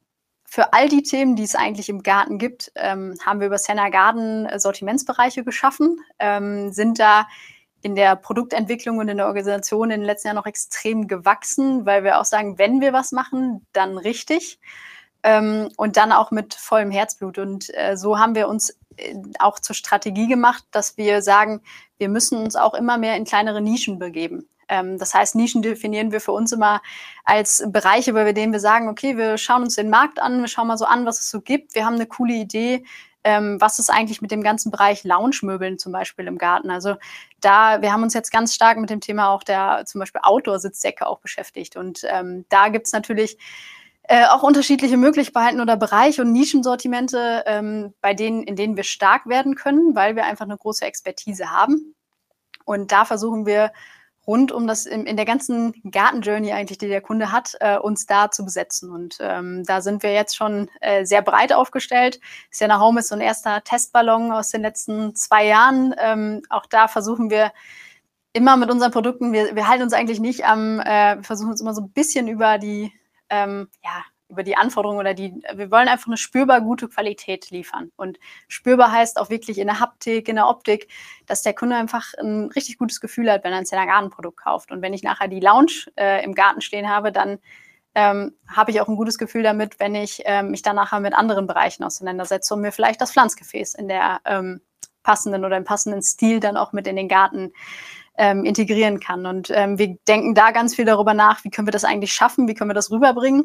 Für all die Themen, die es eigentlich im Garten gibt, ähm, haben wir über Sienna Garden Sortimentsbereiche geschaffen, ähm, sind da in der Produktentwicklung und in der Organisation in den letzten Jahren noch extrem gewachsen, weil wir auch sagen, wenn wir was machen, dann richtig ähm, und dann auch mit vollem Herzblut. Und äh, so haben wir uns äh, auch zur Strategie gemacht, dass wir sagen, wir müssen uns auch immer mehr in kleinere Nischen begeben. Ähm, das heißt, Nischen definieren wir für uns immer als Bereiche, bei denen wir sagen, okay, wir schauen uns den Markt an, wir schauen mal so an, was es so gibt. Wir haben eine coole Idee, ähm, was ist eigentlich mit dem ganzen Bereich Lounge-Möbeln zum Beispiel im Garten. Also da, wir haben uns jetzt ganz stark mit dem Thema auch der zum Beispiel Outdoor-Sitzdecke auch beschäftigt. Und ähm, da gibt es natürlich Äh, auch unterschiedliche Möglichkeiten oder Bereiche und Nischensortimente, ähm, bei denen, in denen wir stark werden können, weil wir einfach eine große Expertise haben. Und da versuchen wir rund um das, in, in der ganzen Garten-Journey eigentlich, die der Kunde hat, äh, uns da zu besetzen. Und ähm, da sind wir jetzt schon äh, sehr breit aufgestellt. Sienna Home ist so ein erster Testballon aus den letzten zwei Jahren. Ähm, auch da versuchen wir immer mit unseren Produkten, wir, wir halten uns eigentlich nicht am, äh, wir versuchen uns immer so ein bisschen über die Ähm, ja, über die Anforderungen oder die, wir wollen einfach eine spürbar gute Qualität liefern. Und spürbar heißt auch wirklich in der Haptik, in der Optik, dass der Kunde einfach ein richtig gutes Gefühl hat, wenn er ein Sienna Garden Produkt kauft. Und wenn ich nachher die Lounge äh, im Garten stehen habe, dann ähm, habe ich auch ein gutes Gefühl damit, wenn ich ähm, mich dann nachher mit anderen Bereichen auseinandersetze und mir vielleicht das Pflanzgefäß in der ähm, passenden oder im passenden Stil dann auch mit in den Garten Ähm, integrieren kann. Und ähm, wir denken da ganz viel darüber nach, wie können wir das eigentlich schaffen, wie können wir das rüberbringen.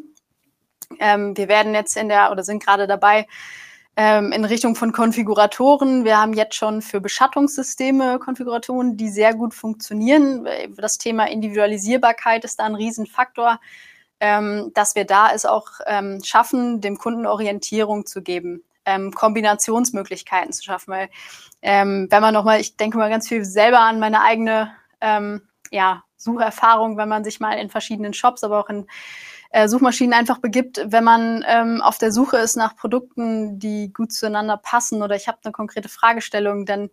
Ähm, wir werden jetzt in der, oder sind gerade dabei, ähm, in Richtung von Konfiguratoren. Wir haben jetzt schon für Beschattungssysteme Konfiguratoren, die sehr gut funktionieren. Das Thema Individualisierbarkeit ist da ein Riesenfaktor, ähm, dass wir da es auch ähm, schaffen, dem Kunden Orientierung zu geben. Ähm, Kombinationsmöglichkeiten zu schaffen, weil ähm, wenn man nochmal, ich denke mal ganz viel selber an meine eigene ähm, ja, Sucherfahrung, wenn man sich mal in verschiedenen Shops, aber auch in äh, Suchmaschinen einfach begibt, wenn man ähm, auf der Suche ist nach Produkten, die gut zueinander passen oder ich habe eine konkrete Fragestellung, dann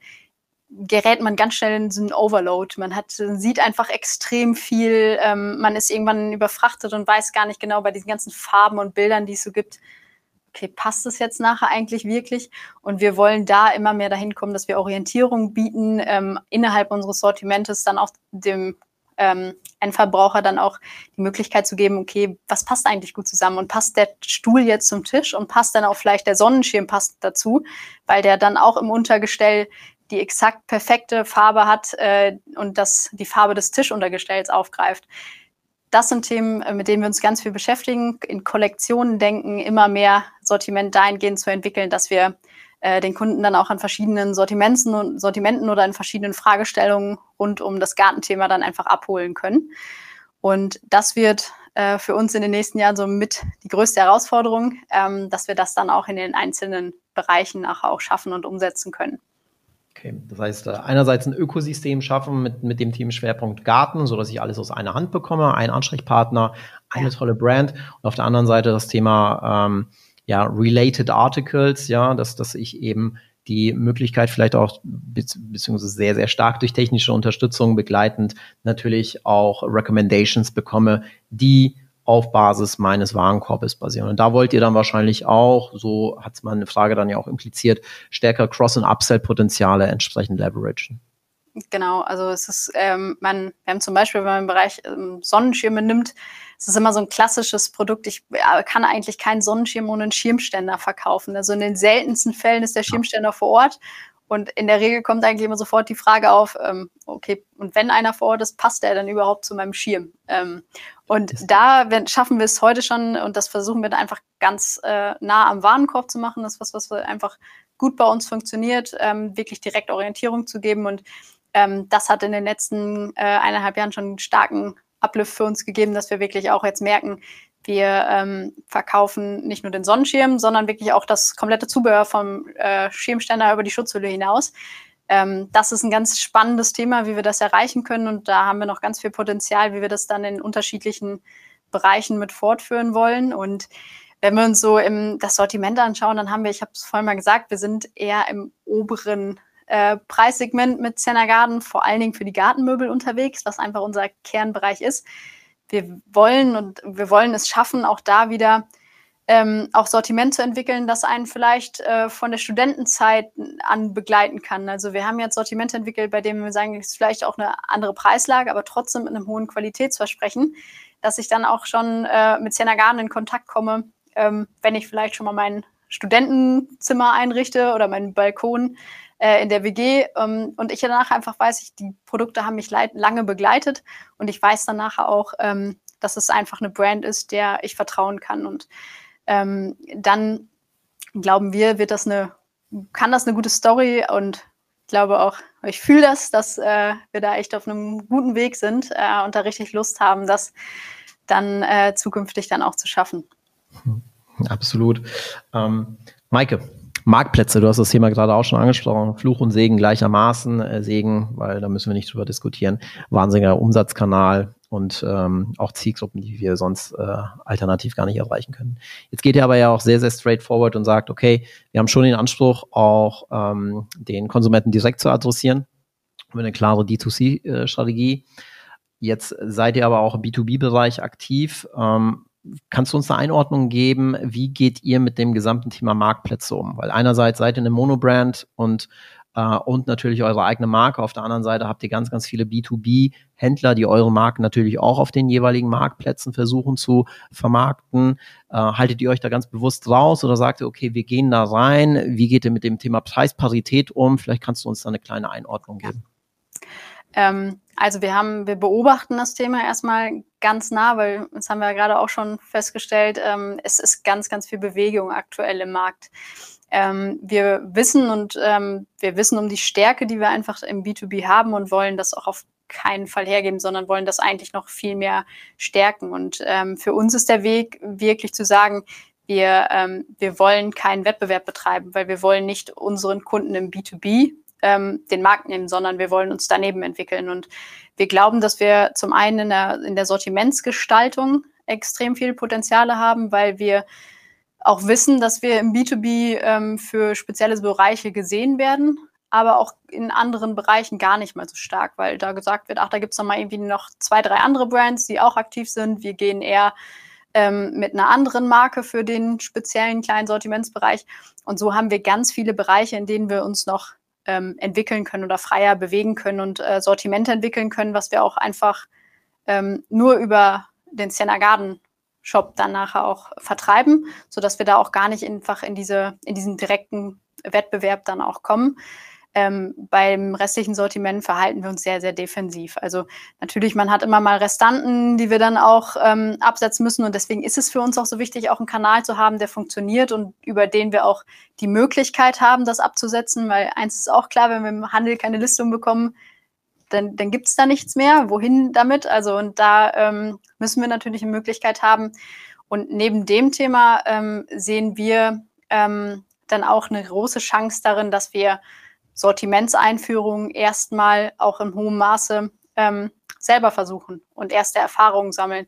gerät man ganz schnell in so einen Overload. Man hat, sieht einfach extrem viel, ähm, man ist irgendwann überfrachtet und weiß gar nicht genau bei diesen ganzen Farben und Bildern, die es so gibt, okay, passt es jetzt nachher eigentlich wirklich? Und wir wollen da immer mehr dahin kommen, dass wir Orientierung bieten, ähm, innerhalb unseres Sortimentes dann auch dem ähm, Endverbraucher dann auch die Möglichkeit zu geben, okay, was passt eigentlich gut zusammen? Und passt der Stuhl jetzt zum Tisch und passt dann auch vielleicht der Sonnenschirm passt dazu, weil der dann auch im Untergestell die exakt perfekte Farbe hat äh, und das die Farbe des Tischuntergestells aufgreift. Das sind Themen, mit denen wir uns ganz viel beschäftigen, in Kollektionen denken, immer mehr Sortiment dahingehend zu entwickeln, dass wir äh, den Kunden dann auch an verschiedenen Sortimenten und Sortimenten oder in verschiedenen Fragestellungen rund um das Gartenthema dann einfach abholen können. Und das wird äh, für uns in den nächsten Jahren so mit die größte Herausforderung, ähm, dass wir das dann auch in den einzelnen Bereichen nachher auch schaffen und umsetzen können. Okay, das heißt, einerseits ein Ökosystem schaffen mit, mit dem Themenschwerpunkt Garten, sodass ich alles aus einer Hand bekomme, einen Ansprechpartner, eine ja. tolle Brand und auf der anderen Seite das Thema ähm, ja, Related Articles, ja, dass, dass ich eben die Möglichkeit vielleicht auch be- beziehungsweise sehr, sehr stark durch technische Unterstützung begleitend natürlich auch Recommendations bekomme, die auf Basis meines Warenkorbes basieren. Und da wollt ihr dann wahrscheinlich auch, so hat es meine Frage dann ja auch impliziert, stärker Cross- und Upsell-Potenziale entsprechend leveragen. Genau, also es ist, ähm, man, wir haben zum Beispiel, wenn man im Bereich ähm, Sonnenschirme nimmt, es ist immer so ein klassisches Produkt. Ich äh, kann eigentlich keinen Sonnenschirm ohne einen Schirmständer verkaufen. Also in den seltensten Fällen ist der Schirmständer vor Ort. Und in der Regel kommt eigentlich immer sofort die Frage auf, ähm, okay, und wenn einer vor Ort ist, passt der dann überhaupt zu meinem Schirm? Ähm, und das da wenn, schaffen wir es heute schon und das versuchen wir dann einfach ganz äh, nah am Warenkorb zu machen. Das ist was, was einfach gut bei uns funktioniert, ähm, wirklich direkt Orientierung zu geben. Und ähm, das hat in den letzten äh, eineinhalb Jahren schon einen starken Uplift für uns gegeben, dass wir wirklich auch jetzt merken, wir ähm, verkaufen nicht nur den Sonnenschirm, sondern wirklich auch das komplette Zubehör vom äh, Schirmständer über die Schutzhülle hinaus. Ähm, das ist ein ganz spannendes Thema, wie wir das erreichen können. Und da haben wir noch ganz viel Potenzial, wie wir das dann in unterschiedlichen Bereichen mit fortführen wollen. Und wenn wir uns so im, das Sortiment anschauen, dann haben wir, ich habe es vorhin mal gesagt, wir sind eher im oberen äh, Preissegment mit Sienna Garden, vor allen Dingen für die Gartenmöbel unterwegs, was einfach unser Kernbereich ist. Wir wollen und wir wollen es schaffen, auch da wieder ähm, auch Sortiment zu entwickeln, das einen vielleicht äh, von der Studentenzeit an begleiten kann. Also wir haben jetzt Sortiment entwickelt, bei dem wir sagen, es ist vielleicht auch eine andere Preislage, aber trotzdem mit einem hohen Qualitätsversprechen, dass ich dann auch schon äh, mit Sienna Garden in Kontakt komme, ähm, wenn ich vielleicht schon mal mein Studentenzimmer einrichte oder meinen Balkon äh, in der W G ähm, und ich danach einfach weiß, ich, die Produkte haben mich leid, lange begleitet und ich weiß dann nachher auch, ähm, dass es einfach eine Brand ist, der ich vertrauen kann und ähm, dann glauben wir, wird das eine kann das eine gute Story und ich glaube auch, ich fühle das, dass äh, wir da echt auf einem guten Weg sind äh, und da richtig Lust haben, das dann äh, zukünftig dann auch zu schaffen. Absolut. Ähm, Maike, Marktplätze, du hast das Thema gerade auch schon angesprochen, Fluch und Segen gleichermaßen, äh, Segen, weil da müssen wir nicht drüber diskutieren, wahnsinniger Umsatzkanal und ähm, auch Zielgruppen, die wir sonst äh, alternativ gar nicht erreichen können. Jetzt geht ihr aber ja auch sehr, sehr straightforward und sagt, okay, wir haben schon den Anspruch, auch ähm, den Konsumenten direkt zu adressieren, mit einer klaren D zwei C-Strategie. Jetzt seid ihr aber auch im B zwei B-Bereich aktiv. Ähm, Kannst du uns eine Einordnung geben, wie geht ihr mit dem gesamten Thema Marktplätze um? Weil einerseits seid ihr eine Monobrand und, äh, und natürlich eure eigene Marke. Auf der anderen Seite habt ihr ganz, ganz viele B zwei B-Händler, die eure Marken natürlich auch auf den jeweiligen Marktplätzen versuchen zu vermarkten. Äh, haltet ihr euch da ganz bewusst raus oder sagt ihr, okay, wir gehen da rein? Wie geht ihr mit dem Thema Preisparität um? Vielleicht kannst du uns da eine kleine Einordnung geben. Ähm, also wir haben, wir beobachten das Thema erstmal ganz nah, weil das haben wir ja gerade auch schon festgestellt, ähm, es ist ganz, ganz viel Bewegung aktuell im Markt. Ähm, wir wissen und ähm, wir wissen um die Stärke, die wir einfach im B zwei B haben und wollen das auch auf keinen Fall hergeben, sondern wollen das eigentlich noch viel mehr stärken. Und ähm, für uns ist der Weg wirklich zu sagen, wir, ähm, wir wollen keinen Wettbewerb betreiben, weil wir wollen nicht unseren Kunden im B zwei B ähm, den Markt nehmen, sondern wir wollen uns daneben entwickeln. Und wir glauben, dass wir zum einen in der, in der Sortimentsgestaltung extrem viel Potenziale haben, weil wir auch wissen, dass wir im B zwei B ähm, für spezielle Bereiche gesehen werden, aber auch in anderen Bereichen gar nicht mal so stark, weil da gesagt wird, ach, da gibt es noch mal irgendwie noch zwei, drei andere Brands, die auch aktiv sind. Wir gehen eher ähm, mit einer anderen Marke für den speziellen kleinen Sortimentsbereich. Und so haben wir ganz viele Bereiche, in denen wir uns noch ähm, entwickeln können oder freier bewegen können und äh, Sortimente entwickeln können, was wir auch einfach ähm, nur über den Siena Garden Shop dann nachher auch vertreiben, sodass wir da auch gar nicht einfach in diese in diesen direkten Wettbewerb dann auch kommen. Ähm, beim restlichen Sortiment verhalten wir uns sehr, sehr defensiv. Also natürlich, man hat immer mal Restanten, die wir dann auch ähm, absetzen müssen und deswegen ist es für uns auch so wichtig, auch einen Kanal zu haben, der funktioniert und über den wir auch die Möglichkeit haben, das abzusetzen, weil eins ist auch klar, wenn wir im Handel keine Listung bekommen, dann, dann gibt es da nichts mehr. Wohin damit? Also und da ähm, müssen wir natürlich eine Möglichkeit haben. Und neben dem Thema ähm, sehen wir ähm, dann auch eine große Chance darin, dass wir Sortimentseinführungen erstmal auch in hohem Maße ähm, selber versuchen und erste Erfahrungen sammeln.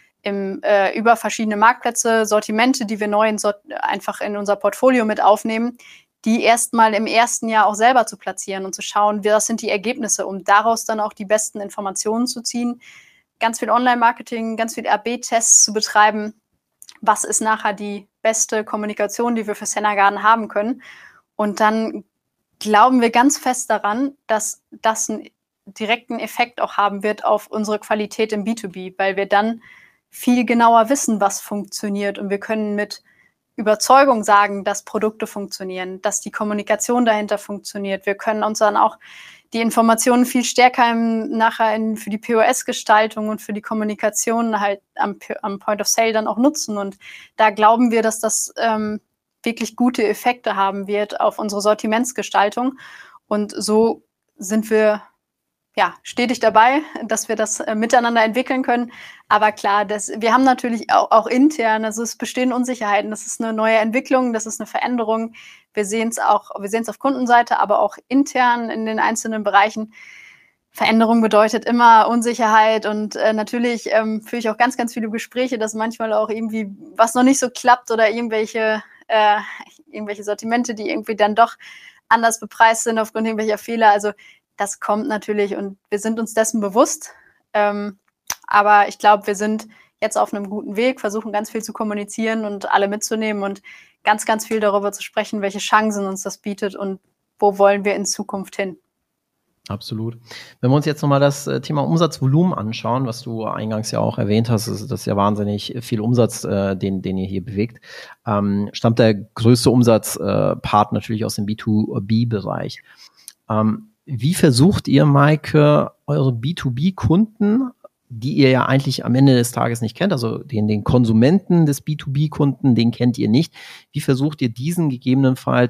Im, äh, über verschiedene Marktplätze, Sortimente, die wir neu in Sort- einfach in unser Portfolio mit aufnehmen, die erstmal im ersten Jahr auch selber zu platzieren und zu schauen, was sind die Ergebnisse, um daraus dann auch die besten Informationen zu ziehen. Ganz viel Online-Marketing, ganz viel A B-Tests zu betreiben. Was ist nachher die beste Kommunikation, die wir für Siena Garden haben können? Und dann glauben wir ganz fest daran, dass das einen direkten Effekt auch haben wird auf unsere Qualität im B zwei B, weil wir dann viel genauer wissen, was funktioniert und wir können mit Überzeugung sagen, dass Produkte funktionieren, dass die Kommunikation dahinter funktioniert. Wir können uns dann auch die Informationen viel stärker im, nachher in, für die P O S-Gestaltung und für die Kommunikation halt am, am Point of Sale dann auch nutzen. Und da glauben wir, dass das ähm, wirklich gute Effekte haben wird auf unsere Sortimentsgestaltung. Und so sind wir ja stetig dabei, dass wir das äh, miteinander entwickeln können. Aber klar, das, wir haben natürlich auch, auch intern, also es bestehen Unsicherheiten. Das ist eine neue Entwicklung, das ist eine Veränderung. Wir sehen es auch, wir sehen es auf Kundenseite, aber auch intern in den einzelnen Bereichen. Veränderung bedeutet immer Unsicherheit und äh, natürlich ähm, führe ich auch ganz, ganz viele Gespräche, dass manchmal auch irgendwie was noch nicht so klappt oder irgendwelche äh, irgendwelche Sortimente, die irgendwie dann doch anders bepreist sind aufgrund irgendwelcher Fehler. Also das kommt natürlich und wir sind uns dessen bewusst. Ähm, aber ich glaube, wir sind jetzt auf einem guten Weg, versuchen ganz viel zu kommunizieren und alle mitzunehmen und ganz, ganz viel darüber zu sprechen, welche Chancen uns das bietet und wo wollen wir in Zukunft hin. Absolut. Wenn wir uns jetzt nochmal das Thema Umsatzvolumen anschauen, was du eingangs ja auch erwähnt hast, ist das ja wahnsinnig viel Umsatz, äh, den, den ihr hier bewegt, ähm, stammt der größte Umsatzpart äh, natürlich aus dem B zwei B-Bereich. Ähm, wie versucht ihr, Maike, eure B zwei B-Kunden, die ihr ja eigentlich am Ende des Tages nicht kennt, also den, den Konsumenten des B zwei B-Kunden, den kennt ihr nicht, wie versucht ihr diesen gegebenenfalls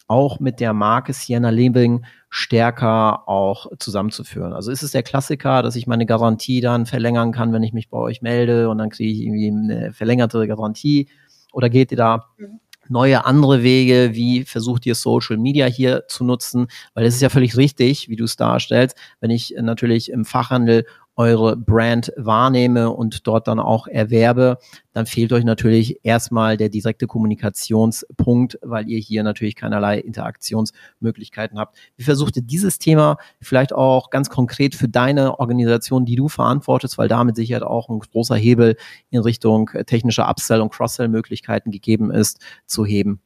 auch mit der Marke Sienna Living stärker auch zusammenzuführen. Also ist es der Klassiker, dass ich meine Garantie dann verlängern kann, wenn ich mich bei euch melde und dann kriege ich irgendwie eine verlängerte Garantie, oder geht ihr da mhm. neue, andere Wege? Wie versucht ihr Social Media hier zu nutzen? Weil es ist ja völlig richtig, wie du es darstellst, wenn ich natürlich im Fachhandel eure Brand wahrnehme und dort dann auch erwerbe, dann fehlt euch natürlich erstmal der direkte Kommunikationspunkt, weil ihr hier natürlich keinerlei Interaktionsmöglichkeiten habt. Wie versucht ihr dieses Thema vielleicht auch ganz konkret für deine Organisation, die du verantwortest, weil da mit Sicherheit auch ein großer Hebel in Richtung technischer Upsell- und Cross-Sell-Möglichkeiten gegeben ist, zu heben?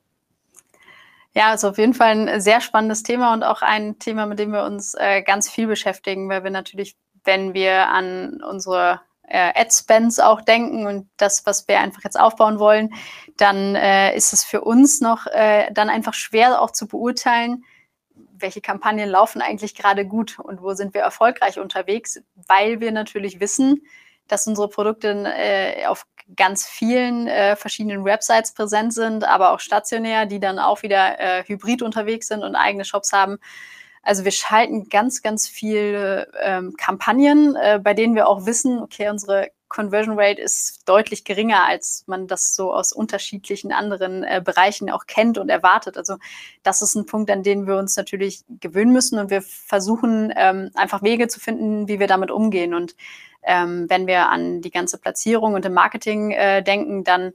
Ja, also auf jeden Fall ein sehr spannendes Thema und auch ein Thema, mit dem wir uns äh, ganz viel beschäftigen, weil wir natürlich, wenn wir an unsere äh, Ad-Spends auch denken und das, was wir einfach jetzt aufbauen wollen, dann äh, ist es für uns noch äh, dann einfach schwer auch zu beurteilen, welche Kampagnen laufen eigentlich gerade gut und wo sind wir erfolgreich unterwegs, weil wir natürlich wissen, dass unsere Produkte äh, auf ganz vielen äh, verschiedenen Websites präsent sind, aber auch stationär, die dann auch wieder äh, hybrid unterwegs sind und eigene Shops haben. Also wir schalten ganz, ganz viele ähm, Kampagnen, äh, bei denen wir auch wissen, okay, unsere Conversion Rate ist deutlich geringer, als man das so aus unterschiedlichen anderen äh, Bereichen auch kennt und erwartet. Also das ist ein Punkt, an den wir uns natürlich gewöhnen müssen und wir versuchen ähm, einfach Wege zu finden, wie wir damit umgehen. Und ähm, wenn wir an die ganze Platzierung und im Marketing äh, denken, dann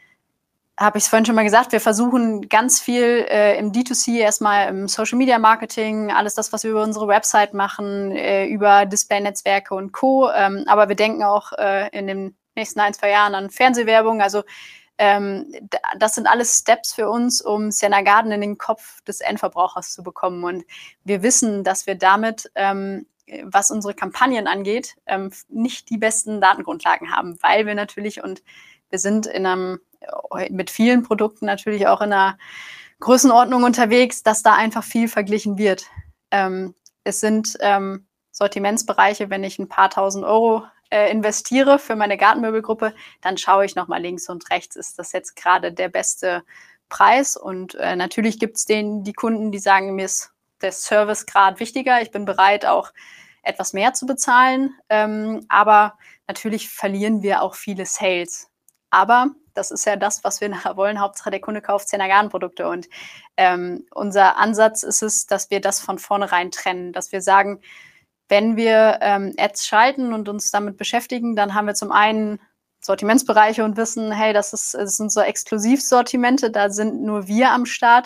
habe ich es vorhin schon mal gesagt, wir versuchen ganz viel äh, im D zwei C erstmal im Social Media Marketing, alles das, was wir über unsere Website machen, äh, über Display-Netzwerke und Co. Ähm, aber wir denken auch äh, in den nächsten ein, zwei Jahren an Fernsehwerbung. Also ähm, das sind alles Steps für uns, um Sienna Garden in den Kopf des Endverbrauchers zu bekommen. Und wir wissen, dass wir damit, ähm, was unsere Kampagnen angeht, ähm, nicht die besten Datengrundlagen haben, weil wir natürlich, und wir sind in einem mit vielen Produkten natürlich auch in einer Größenordnung unterwegs, dass da einfach viel verglichen wird. Ähm, es sind ähm, Sortimentsbereiche, wenn ich ein paar tausend Euro äh, investiere für meine Gartenmöbelgruppe, dann schaue ich nochmal links und rechts, ist das jetzt gerade der beste Preis? Und äh, natürlich gibt es den, die Kunden, die sagen, mir ist der Servicegrad wichtiger, ich bin bereit, auch etwas mehr zu bezahlen, ähm, aber natürlich verlieren wir auch viele Sales. Aber das ist ja das, was wir nachher wollen. Hauptsache, der Kunde kauft Sienna Garden Produkte. Und ähm, unser Ansatz ist es, dass wir das von vornherein trennen. Dass wir sagen, wenn wir ähm, Ads schalten und uns damit beschäftigen, dann haben wir zum einen Sortimentsbereiche und wissen, hey, das, ist, das sind so Exklusivsortimente, da sind nur wir am Start.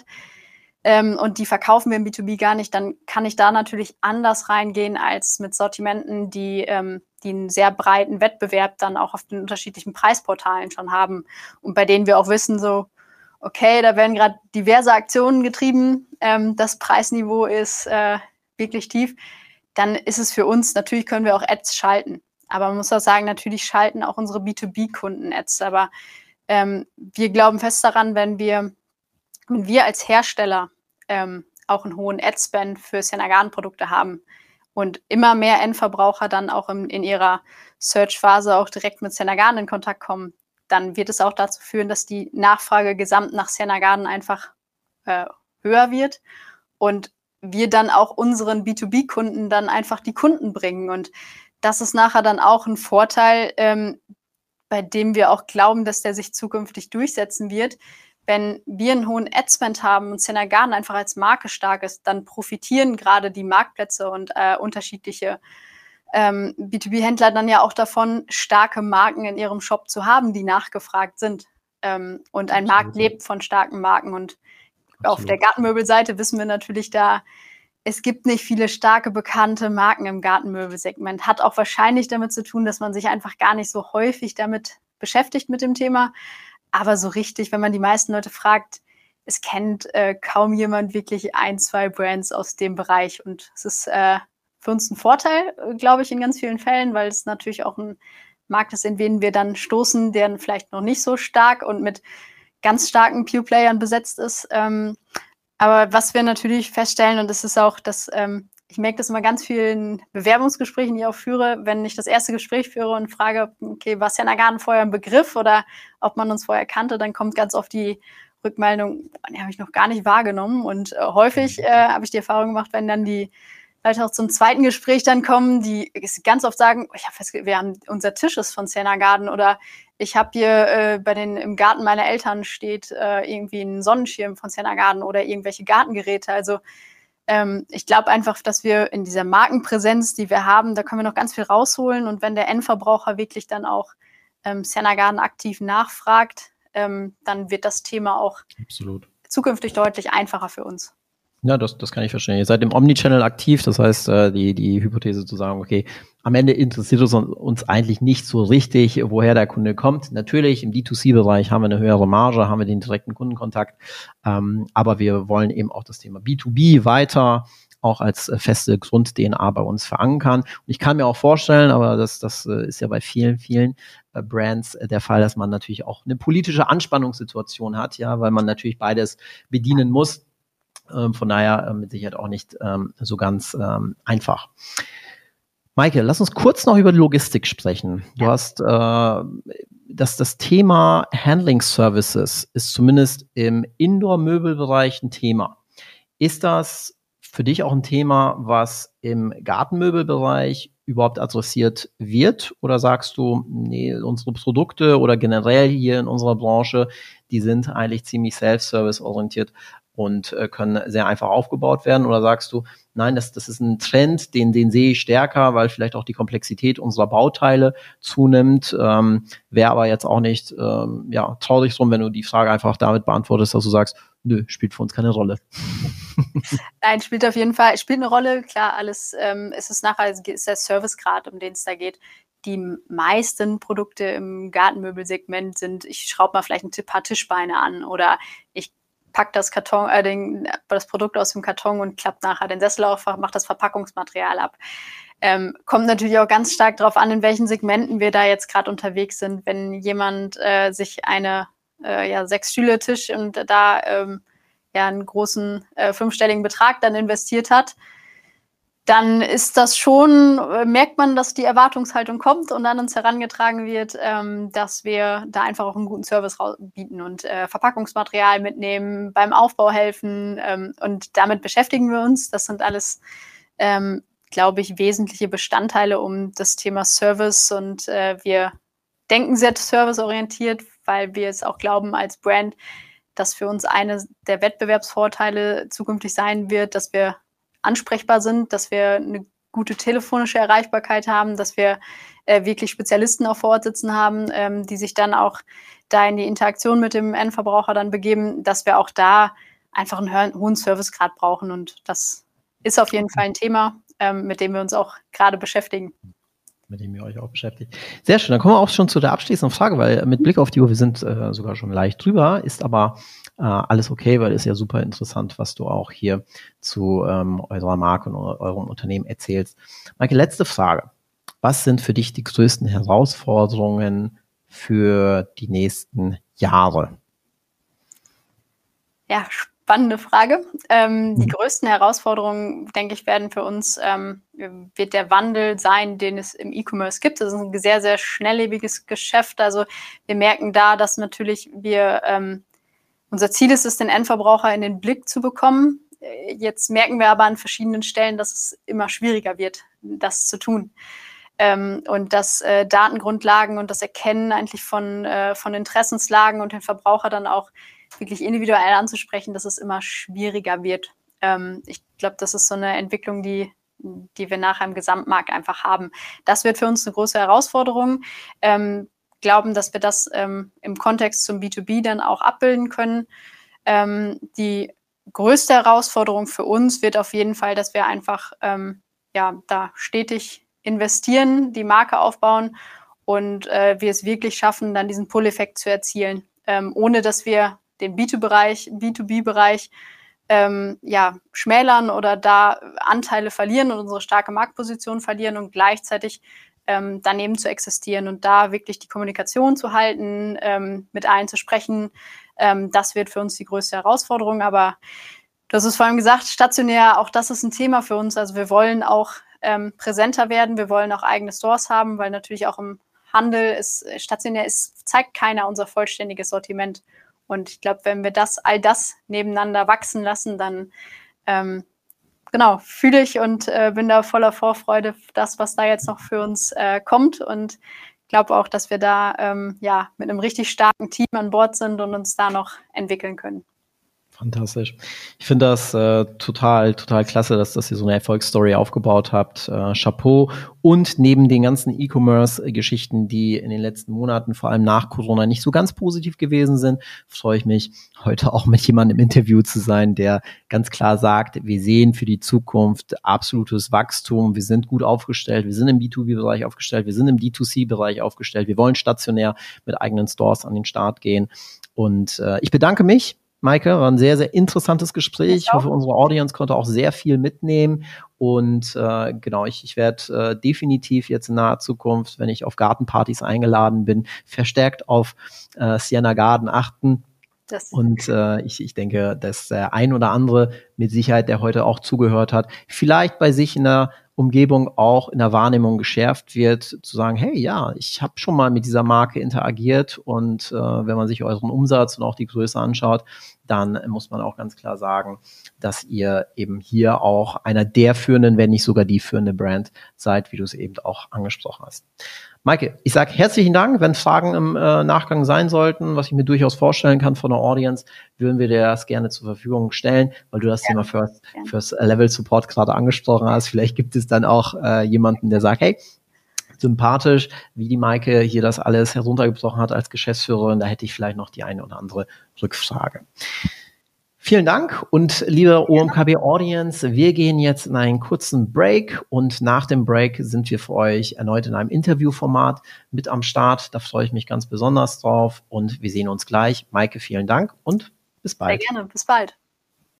Ähm, und die verkaufen wir im B zwei B gar nicht, dann kann ich da natürlich anders reingehen als mit Sortimenten, die, ähm, die einen sehr breiten Wettbewerb dann auch auf den unterschiedlichen Preisportalen schon haben und bei denen wir auch wissen, so, okay, da werden gerade diverse Aktionen getrieben, ähm, das Preisniveau ist äh, wirklich tief, dann ist es für uns, natürlich können wir auch Ads schalten, aber man muss auch sagen, natürlich schalten auch unsere B zwei B-Kunden Ads, aber ähm, wir glauben fest daran, wenn wir, wenn wir als Hersteller Ähm, auch einen hohen Ad-Spend für Sienna Garden Produkte haben und immer mehr Endverbraucher dann auch im, in ihrer Search-Phase auch direkt mit Sienna Garden in Kontakt kommen, dann wird es auch dazu führen, dass die Nachfrage gesamt nach Sienna Garden einfach äh, höher wird und wir dann auch unseren B zwei B-Kunden dann einfach die Kunden bringen. Und das ist nachher dann auch ein Vorteil, ähm, bei dem wir auch glauben, dass der sich zukünftig durchsetzen wird. Wenn wir einen hohen Ad-Spend haben und Sienna Garden einfach als Marke stark ist, dann profitieren gerade die Marktplätze und äh, unterschiedliche ähm, B zwei B-Händler dann ja auch davon, starke Marken in ihrem Shop zu haben, die nachgefragt sind. Ähm, und ein Absolut. Markt lebt von starken Marken. Und Absolut. Auf der Gartenmöbelseite wissen wir natürlich da, es gibt nicht viele starke, bekannte Marken im Gartenmöbelsegment. Hat auch wahrscheinlich damit zu tun, dass man sich einfach gar nicht so häufig damit beschäftigt mit dem Thema. Aber so richtig, wenn man die meisten Leute fragt, es kennt äh, kaum jemand wirklich ein, zwei Brands aus dem Bereich. Und es ist äh, für uns ein Vorteil, glaube ich, in ganz vielen Fällen, weil es natürlich auch ein Markt ist, in den wir dann stoßen, der vielleicht noch nicht so stark und mit ganz starken Pure-Playern besetzt ist. Ähm, aber was wir natürlich feststellen, und das ist auch, dass ähm, ich merke das immer ganz vielen Bewerbungsgesprächen, die ich auch führe, wenn ich das erste Gespräch führe und frage, okay, war Sienna Garden vorher ein Begriff oder ob man uns vorher kannte, dann kommt ganz oft die Rückmeldung, die habe ich noch gar nicht wahrgenommen. Und äh, häufig äh, habe ich die Erfahrung gemacht, wenn dann die Leute auch zum zweiten Gespräch dann kommen, die ganz oft sagen, ich hab festgestellt, wir haben, unser Tisch ist von Sienna Garden oder ich habe hier äh, bei den im Garten meiner Eltern steht äh, irgendwie ein Sonnenschirm von Sienna Garden oder irgendwelche Gartengeräte. Also ähm, ich glaube einfach, dass wir in dieser Markenpräsenz, die wir haben, da können wir noch ganz viel rausholen. Und wenn der Endverbraucher wirklich dann auch ähm, Sienna Garden aktiv nachfragt, ähm, dann wird das Thema auch Absolut zukünftig deutlich einfacher für uns. Ja, das, das kann ich verstehen. Ihr seid im Omnichannel aktiv, das heißt, äh, die, die Hypothese zu sagen, okay, am Ende interessiert es uns eigentlich nicht so richtig, woher der Kunde kommt. Natürlich, im D zwei C-Bereich haben wir eine höhere Marge, haben wir den direkten Kundenkontakt, ähm, aber wir wollen eben auch das Thema B zwei B weiter auch als äh, feste Grund-D N A bei uns verankern. Und ich kann mir auch vorstellen, aber das, das äh, ist ja bei vielen, vielen äh, Brands äh, der Fall, dass man natürlich auch eine politische Anspannungssituation hat, ja, weil man natürlich beides bedienen muss. Ähm, von daher äh, mit Sicherheit auch nicht ähm, so ganz ähm, einfach. Maike, lass uns kurz noch über die Logistik sprechen. Du ja. hast äh, das, das Thema Handling Services ist zumindest im Indoor-Möbelbereich ein Thema. Ist das für dich auch ein Thema, was im Gartenmöbelbereich überhaupt adressiert wird? Oder sagst du, nee, unsere Produkte oder generell hier in unserer Branche, die sind eigentlich ziemlich self-service-orientiert und äh, können sehr einfach aufgebaut werden? Oder sagst du, nein, das, das ist ein Trend, den, den sehe ich stärker, weil vielleicht auch die Komplexität unserer Bauteile zunimmt. Ähm, Wäre aber jetzt auch nicht ähm, ja, traurig drum, wenn du die Frage einfach damit beantwortest, dass du sagst, nö, spielt für uns keine Rolle. Nein, spielt auf jeden Fall, spielt eine Rolle. Klar, alles, ähm, es ist nachher, es ist der Servicegrad, um den es da geht. Die meisten Produkte im Gartenmöbelsegment sind, ich schraube mal vielleicht ein paar Tischbeine an oder ich pack das Karton, äh, den, das Produkt aus dem Karton und klappt nachher den Sessel auf, macht das Verpackungsmaterial ab. Ähm, kommt natürlich auch ganz stark darauf an, in welchen Segmenten wir da jetzt gerade unterwegs sind. Wenn jemand äh, sich eine äh, ja, Sechs-Stühle-Tisch und da ähm, ja einen großen äh, fünfstelligen Betrag dann investiert hat, dann ist das schon, äh, merkt man, dass die Erwartungshaltung kommt und an uns herangetragen wird, ähm, dass wir da einfach auch einen guten Service bieten und äh, Verpackungsmaterial mitnehmen, beim Aufbau helfen ähm, und damit beschäftigen wir uns. Das sind alles, ähm, glaube ich, wesentliche Bestandteile um das Thema Service und äh, wir denken sehr serviceorientiert, weil wir es auch glauben als Brand, dass für uns eine der Wettbewerbsvorteile zukünftig sein wird, dass wir ansprechbar sind, dass wir eine gute telefonische Erreichbarkeit haben, dass wir äh, wirklich Spezialisten auch vor Ort sitzen haben, ähm, die sich dann auch da in die Interaktion mit dem Endverbraucher dann begeben, dass wir auch da einfach einen hohen Servicegrad brauchen. Und das ist auf jeden Fall ein Thema, ähm, mit dem wir uns auch gerade beschäftigen. Mit dem ihr euch auch beschäftigt. Sehr schön, dann kommen wir auch schon zu der abschließenden Frage, weil mit Blick auf die Uhr, wir sind äh, sogar schon leicht drüber, ist aber äh, alles okay, weil es ja super interessant, was du auch hier zu ähm, eurer Marke und eurem Unternehmen erzählst. Maike, letzte Frage. Was sind für dich die größten Herausforderungen für die nächsten Jahre? Ja, spannende Frage. Ähm, die größten Herausforderungen, denke ich, werden für uns, ähm, wird der Wandel sein, den es im E-Commerce gibt. Das ist ein sehr, sehr schnelllebiges Geschäft. Also wir merken da, dass natürlich wir, ähm, unser Ziel ist es, den Endverbraucher in den Blick zu bekommen. Jetzt merken wir aber an verschiedenen Stellen, dass es immer schwieriger wird, das zu tun. Ähm, und dass äh, Datengrundlagen und das Erkennen eigentlich von, äh, von Interessenslagen und den Verbraucher dann auch wirklich individuell anzusprechen, dass es immer schwieriger wird. Ähm, ich glaube, das ist so eine Entwicklung, die, die wir nachher im Gesamtmarkt einfach haben. Das wird für uns eine große Herausforderung. Ähm, glauben, dass wir das ähm, im Kontext zum B zwei B dann auch abbilden können. Ähm, die größte Herausforderung für uns wird auf jeden Fall, dass wir einfach ähm, ja, da stetig investieren, die Marke aufbauen und äh, wir es wirklich schaffen, dann diesen Pull-Effekt zu erzielen, ähm, ohne dass wir den B zwei B-Bereich, B zwei B-Bereich ähm, ja, schmälern oder da Anteile verlieren und unsere starke Marktposition verlieren und gleichzeitig ähm, daneben zu existieren und da wirklich die Kommunikation zu halten, ähm, mit allen zu sprechen. Ähm, das wird für uns die größte Herausforderung. Aber du hast es vorhin gesagt, stationär, auch das ist ein Thema für uns. Also wir wollen auch ähm, präsenter werden, wir wollen auch eigene Stores haben, weil natürlich auch im Handel ist stationär ist, zeigt keiner unser vollständiges Sortiment. Und ich glaube, wenn wir das, all das nebeneinander wachsen lassen, dann ähm, genau, fühle ich und äh, bin da voller Vorfreude, das, was da jetzt noch für uns äh, kommt. Und ich glaube auch, dass wir da ähm, ja, mit einem richtig starken Team an Bord sind und uns da noch entwickeln können. Fantastisch. Ich finde das äh, total, total klasse, dass, dass ihr so eine Erfolgsstory aufgebaut habt. Äh, Chapeau. Und neben den ganzen E-Commerce-Geschichten, die in den letzten Monaten, vor allem nach Corona, nicht so ganz positiv gewesen sind, freue ich mich, heute auch mit jemandem im Interview zu sein, der ganz klar sagt, wir sehen für die Zukunft absolutes Wachstum, wir sind gut aufgestellt, wir sind im B zwei B-Bereich aufgestellt, wir sind im D zwei C-Bereich aufgestellt, wir wollen stationär mit eigenen Stores an den Start gehen. Und äh, ich bedanke mich. Maike, war ein sehr, sehr interessantes Gespräch. Ich hoffe, unsere Audience konnte auch sehr viel mitnehmen. Und äh, genau, ich, ich werde äh, definitiv jetzt in naher Zukunft, wenn ich auf Gartenpartys eingeladen bin, verstärkt auf äh, Siena Garden achten. Das und äh, ich, ich denke, dass der ein oder andere mit Sicherheit, der heute auch zugehört hat, vielleicht bei sich in der Umgebung auch in der Wahrnehmung geschärft wird, zu sagen, hey, ja, ich habe schon mal mit dieser Marke interagiert und äh, wenn man sich euren Umsatz und auch die Größe anschaut, dann muss man auch ganz klar sagen, dass ihr eben hier auch einer der führenden, wenn nicht sogar die führende Brand seid, wie du es eben auch angesprochen hast. Maike, ich sage herzlichen Dank. Wenn Fragen im äh, Nachgang sein sollten, was ich mir durchaus vorstellen kann von der Audience, würden wir dir das gerne zur Verfügung stellen, weil du das ja. Thema First, First Level Support gerade angesprochen hast. Vielleicht gibt es dann auch äh, jemanden, der sagt, hey, sympathisch, wie die Maike hier das alles heruntergebrochen hat als Geschäftsführerin, da hätte ich vielleicht noch die eine oder andere Rückfrage. Vielen Dank und liebe O M K B-Audience, wir gehen jetzt in einen kurzen Break und nach dem Break sind wir für euch erneut in einem Interviewformat mit am Start. Da freue ich mich ganz besonders drauf und wir sehen uns gleich. Maike, vielen Dank und bis bald. Sehr gerne, bis bald.